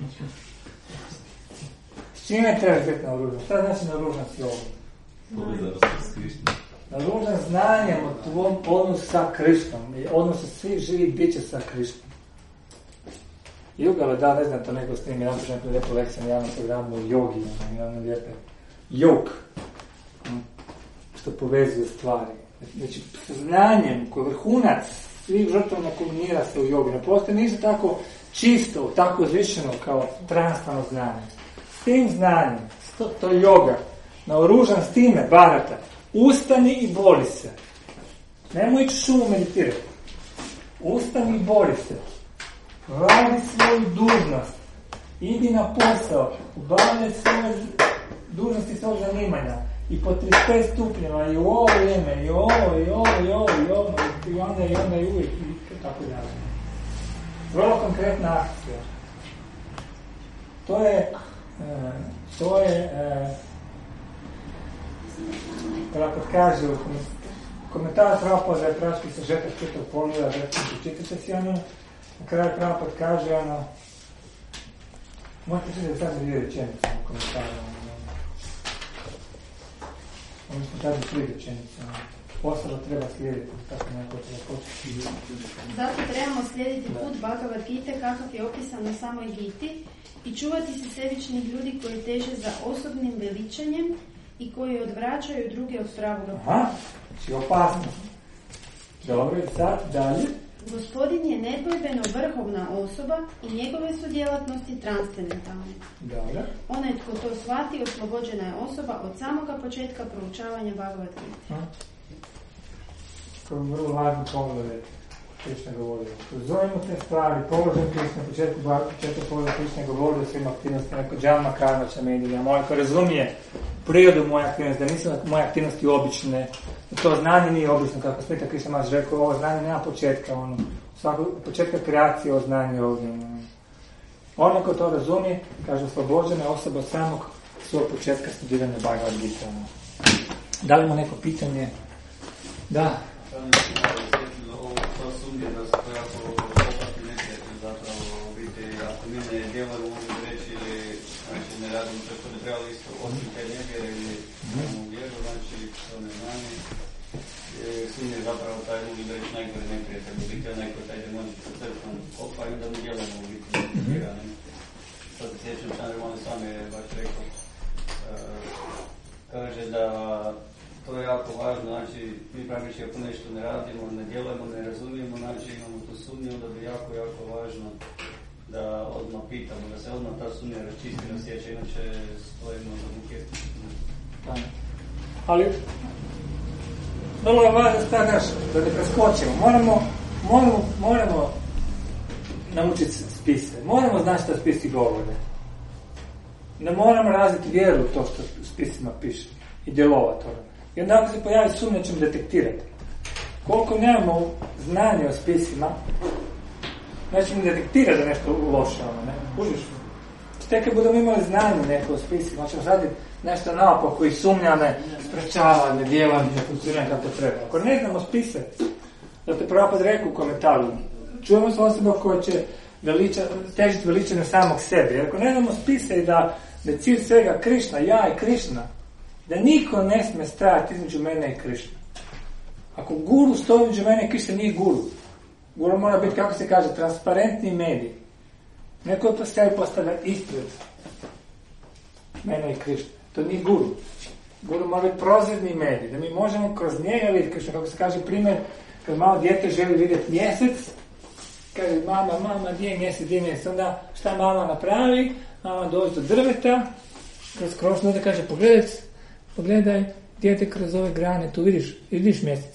S čime trebaš biti naoružan? Šta znači naoružan s jogom? Naoružan znanjem o tvom odnosu sa Krišnom. Odnosu svih živih bića sa Krišnom. Yoga, da, ne znam, to neko snimi, jedan počnem tu lijepu lekciju na javnom programu o jogi, jedan lijepe jog, što povezuje stvari. Znači, znanjem koji je vrhunac svih žrtvama kulminira se u jogi. Ne postoje ništa tako čisto, tako uzvišeno kao transparentno znanje. S tim znanjem, to, to je joga, naoružan s time, barata, ustani i bori se. Nemoj ići šumu meditirati. Ustani i bori se. Radi svoju dužnost. Idi na posao. Obavljaj svoje dužnosti svog zanimanja. I po trideset pet stupnjeva, i u ovo vrijeme, i ovo, i ovo, i ovo, i ovo, i onda, i onda, i uvijek, i tako dalje. Vrlo konkretna akcija. To je, to je, kako kaže, komentar Prabhupada je praški sa žetak čitao pogleda, žetak čitate si ono, na kraju Prabhupada kaže ono, možete čitati sad dvije rečenice u komentaru. Ono smo tada tri rečenice. Posao treba slijediti, tako neko treba početi.
Zato trebamo slijediti put Bhagavad Gita kakav je opisan na samoj Giti i čuvati se sebičnih ljudi koji teže za osobnim veličanjem i koji odvraćaju druge od pravoga puta.
Aha, znači opasnost. Dobro, i sad dalje.
Gospodin je nedvojbeno vrhovna osoba i njegove su djelatnosti transcendentalne.
Dobro.
Onaj tko to shvati, oslobođena je osoba od samoga početka proučavanja Bhagavad Gita.
To je vrlo važno pogled Krišna govorio. Zovemo te stvari, položen Krišna, na početku početka pogleda Krišna govorio o svim aktivnostima, neko džama karmača medija, moj ko razumije prirodu moje aktivnosti, da nisu moje aktivnosti obične, da to znanje nije obično, kako Smrita Krišna Maharaj rekao, ovo znanje nema početka, ono, svako, početka kreacije o znanju ovdje. Ono. Ono ko to razumije, kaže, oslobođena je osoba od samog svog početka studiranja Bhagavad Gita. Ono. Da li ima neko pitanje? Da.
To sumnje da su to jako opasni neprijatelji zapravo biti, ako mi ne djelujemo, možemo reći, ili znači, ne radimo to što bi trebalo isto osim te nevjere ili u vjeru, znači to neznanje. Sumnje zapravo taj, možemo reći, najgore neprijatelj, u biti onaj koji taj demonič sa crkvom kopa i onda mi djelujemo u biti nevjera. To se sjećam, Chandra Mani sam je baš rekao, kaže da to je jako važno, znači mi praktički ako nešto ne radimo, ne djelujemo, ne razumijemo, znači imamo tu sumnju, da bi jako, jako važno da odmah pitamo, da se odmah ta sumnja raščisti na sjeća, inače stojimo za buke.
Ali, vrlo je važno stvar naš, da ne preskočimo, moramo, moramo, moramo naučiti spise, moramo znati što spisi govore. Ne moramo razviti vjeru u to što spisima piše i djelovati ono. I onda ako se pojavi sumnja ćemo detektirati. Koliko nemamo znanja o spisima, nećemo detektirati da nešto loše, ono, ne? Užiš? Tek kad budemo imali znanje neko o spisima, ćemo raditi nešto naopako koji sumnja, ne sprečava, ne djela, ne funkcionira kako treba. Ako ne znamo spise, da te Prabhupada rekao u komentaru, čujemo se osoba koja će veliča, težiti veličanje samog sebe. Jer ako ne znamo spise i da, da je cilj svega Krišna, ja i Krišna, da niko ne smije stajati između mene i Krišna. Ako guru stoji između mene i Krišna, nije guru. Guru mora biti, kako se kaže, transparentni medij. Neko to sebi postavlja ispred mene i Krišna. To nije guru. Guru mora biti prozirni medij, da mi možemo kroz njega vidjeti Krišna. Kako se kaže primjer, kad malo dijete želi vidjeti mjesec, kaže mama, mama, gdje je mjesec, gdje je mjesec, onda šta mama napravi? mama dođe do drveta, kroz kroz da kaže, pogledaj, pogledaj, dijete kroz ove grane, tu vidiš, vidiš mjesec.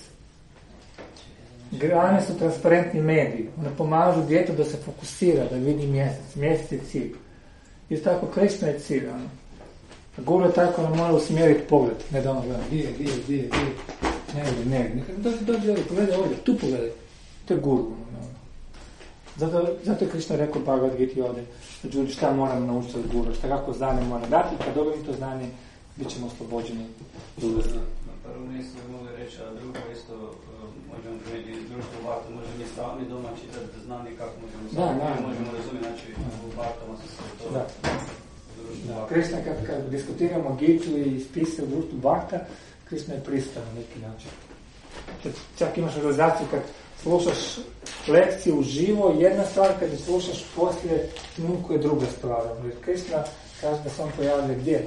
Grane su transparentni mediji, one pomažu djetetu da se fokusira, da vidi mjesec, mjesec je cilj. Isto tako, Krishna je cilj, ono. Guru tako nam mora usmjeriti pogled, ne da ono gleda, gdje, gdje, gdje, gdje, ne, ne, ne, nekada dođe, dođe ovdje, pogledaj ovdje, tu pogledaj, to je guru, ono. Zato, zato je Krishna rekao Bhagavad Gita ovdje, da ljudi šta moramo naučiti od guru, šta kako znanje mora dati, kad dobijemo to znanje, bit ćemo oslobođeni.
Na prvom mjestu mogu reći, a drugo isto, možemo primiti društvo u Bhakta, možemo mi sami doma čitati znanje kako možemo sami, da, da, možemo razumjeti, znači u Bhaktama se sve to... Da. Da,
Krishna, kad, kad diskutiramo Gitu i spise u društvu Bhakta, Krishna je pristan na neki način. Čak imaš realizaciju kad slušaš lekciju uživo, jedna stvar, kad je slušaš poslije snimku je druga stvar. Jer Krishna kaže da se on pojavlja gdje?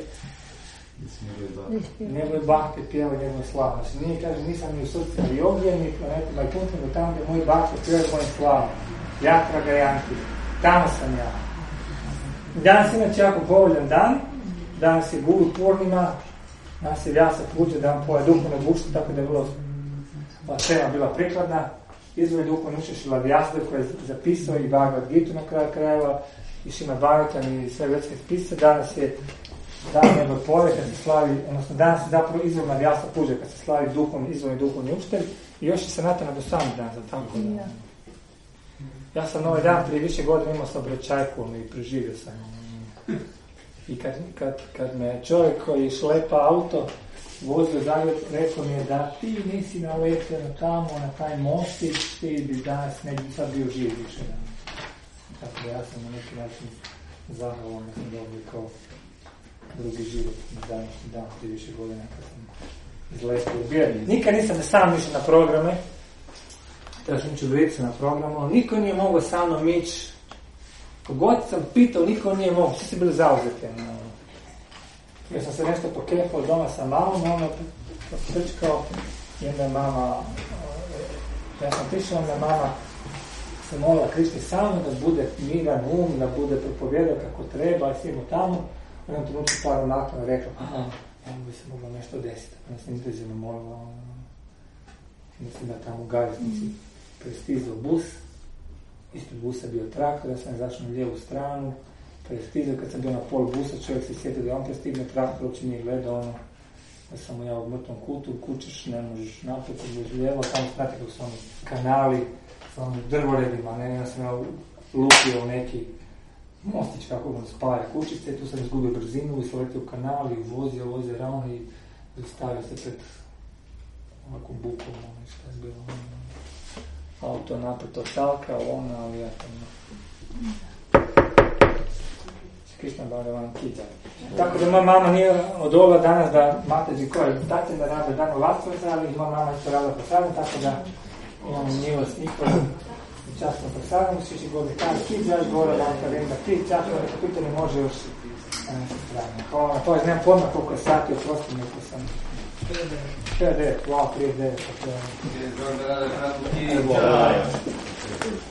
Njegove Bhakti pjeva njegove slavu. Znači nije kaže nisam ni u srcima i ovdje, ni planetima i puntima, tamo gdje moj Bhakti pjeva mojim slavom. Jatra Gajanti. Tamo sam ja. Danas je inače jako povoljan dan, danas je Guru Purnima, danas je Vyasa Puđa, dan poje duhovne bušte, tako da je bilo, ova tema bila prikladna. Izvoj duhovne uče Šrila Vyasa koji je zapisao i Bhagavad Gitu na kraju krajeva, i Šrimad Bhagavatam i sve vedske spise. Danas je dan njegove poje, kad se slavi, odnosno danas je zapravo izvojna Vyasa Puđa, kad se slavi duhovni, izvojni duhovni učitelj, i još je Sanatana Gosvami dan, za tako da. Ja sam ovaj dan prije više godina imao sa obraćajkom i preživio sam. I kad, kad, kad me čovjek koji šlepa auto vozio Zagreb, rekao mi je da ti nisi naletio na tamo, na taj mostić, ti bi danas ne bi sad bio živ više. Tako da ja sam na neki način zahvalan da sam dobio kao drugi život na današnji dan prije više godina kad sam izletio u Bjerni. Nikad nisam sam išao na programe, da sam ću vrići na programu, niko nije mogao sa mnom ići. Kogod sam pitao, niko nije mogao, svi su bili zauzeti. Ja sam se nešto pokefao doma sa mamom, ona postrčkao, i onda je mama, ja sam prišao, onda mama se molila Krišni samo da bude miran um, da bude propovijedao kako treba, i svimo tamo. U jednom trenutku par nakon rekla, aha, ja bi se moglo nešto desiti. Ona se intenzivno molila, mislim da tamo u Garisnici prestizao bus, ispred busa bio traktor, ja sam izašao na lijevu stranu, prestizao, kad sam bio na pol busa, čovjek se sjetio da on prestigne traktor, uopće nije gledao ono, da sam ja u mrtvom kutu, kućeš, ne možeš naprijed, budeš lijevo, tamo znate kako su oni kanali, sa onim drvoredima, ne, ja sam ja lupio u neki mostić kako on spaja kućice, tu sam izgubio brzinu i sletio u kanal i vozio, vozio ravno i stavio se pred ovakvom bukom, ono što je bilo, auto napreto talka, ona, ali ja sam Krishna Bhagavan Kita. Tako da moja mama nije odola danas da Mataji koja je tatin da rade dan u Lastovca, ali moja mama isto radila prasadom, tako da imamo milost njihovu i častno prasadom, svi će govoriti kada Kita, ja govorio vam kad vidim da ti častno neko pitanje može još nešto strane. Hvala na to, znam pojma koliko je sati, oprosti mi ko sam prije devet, wow, prije devet.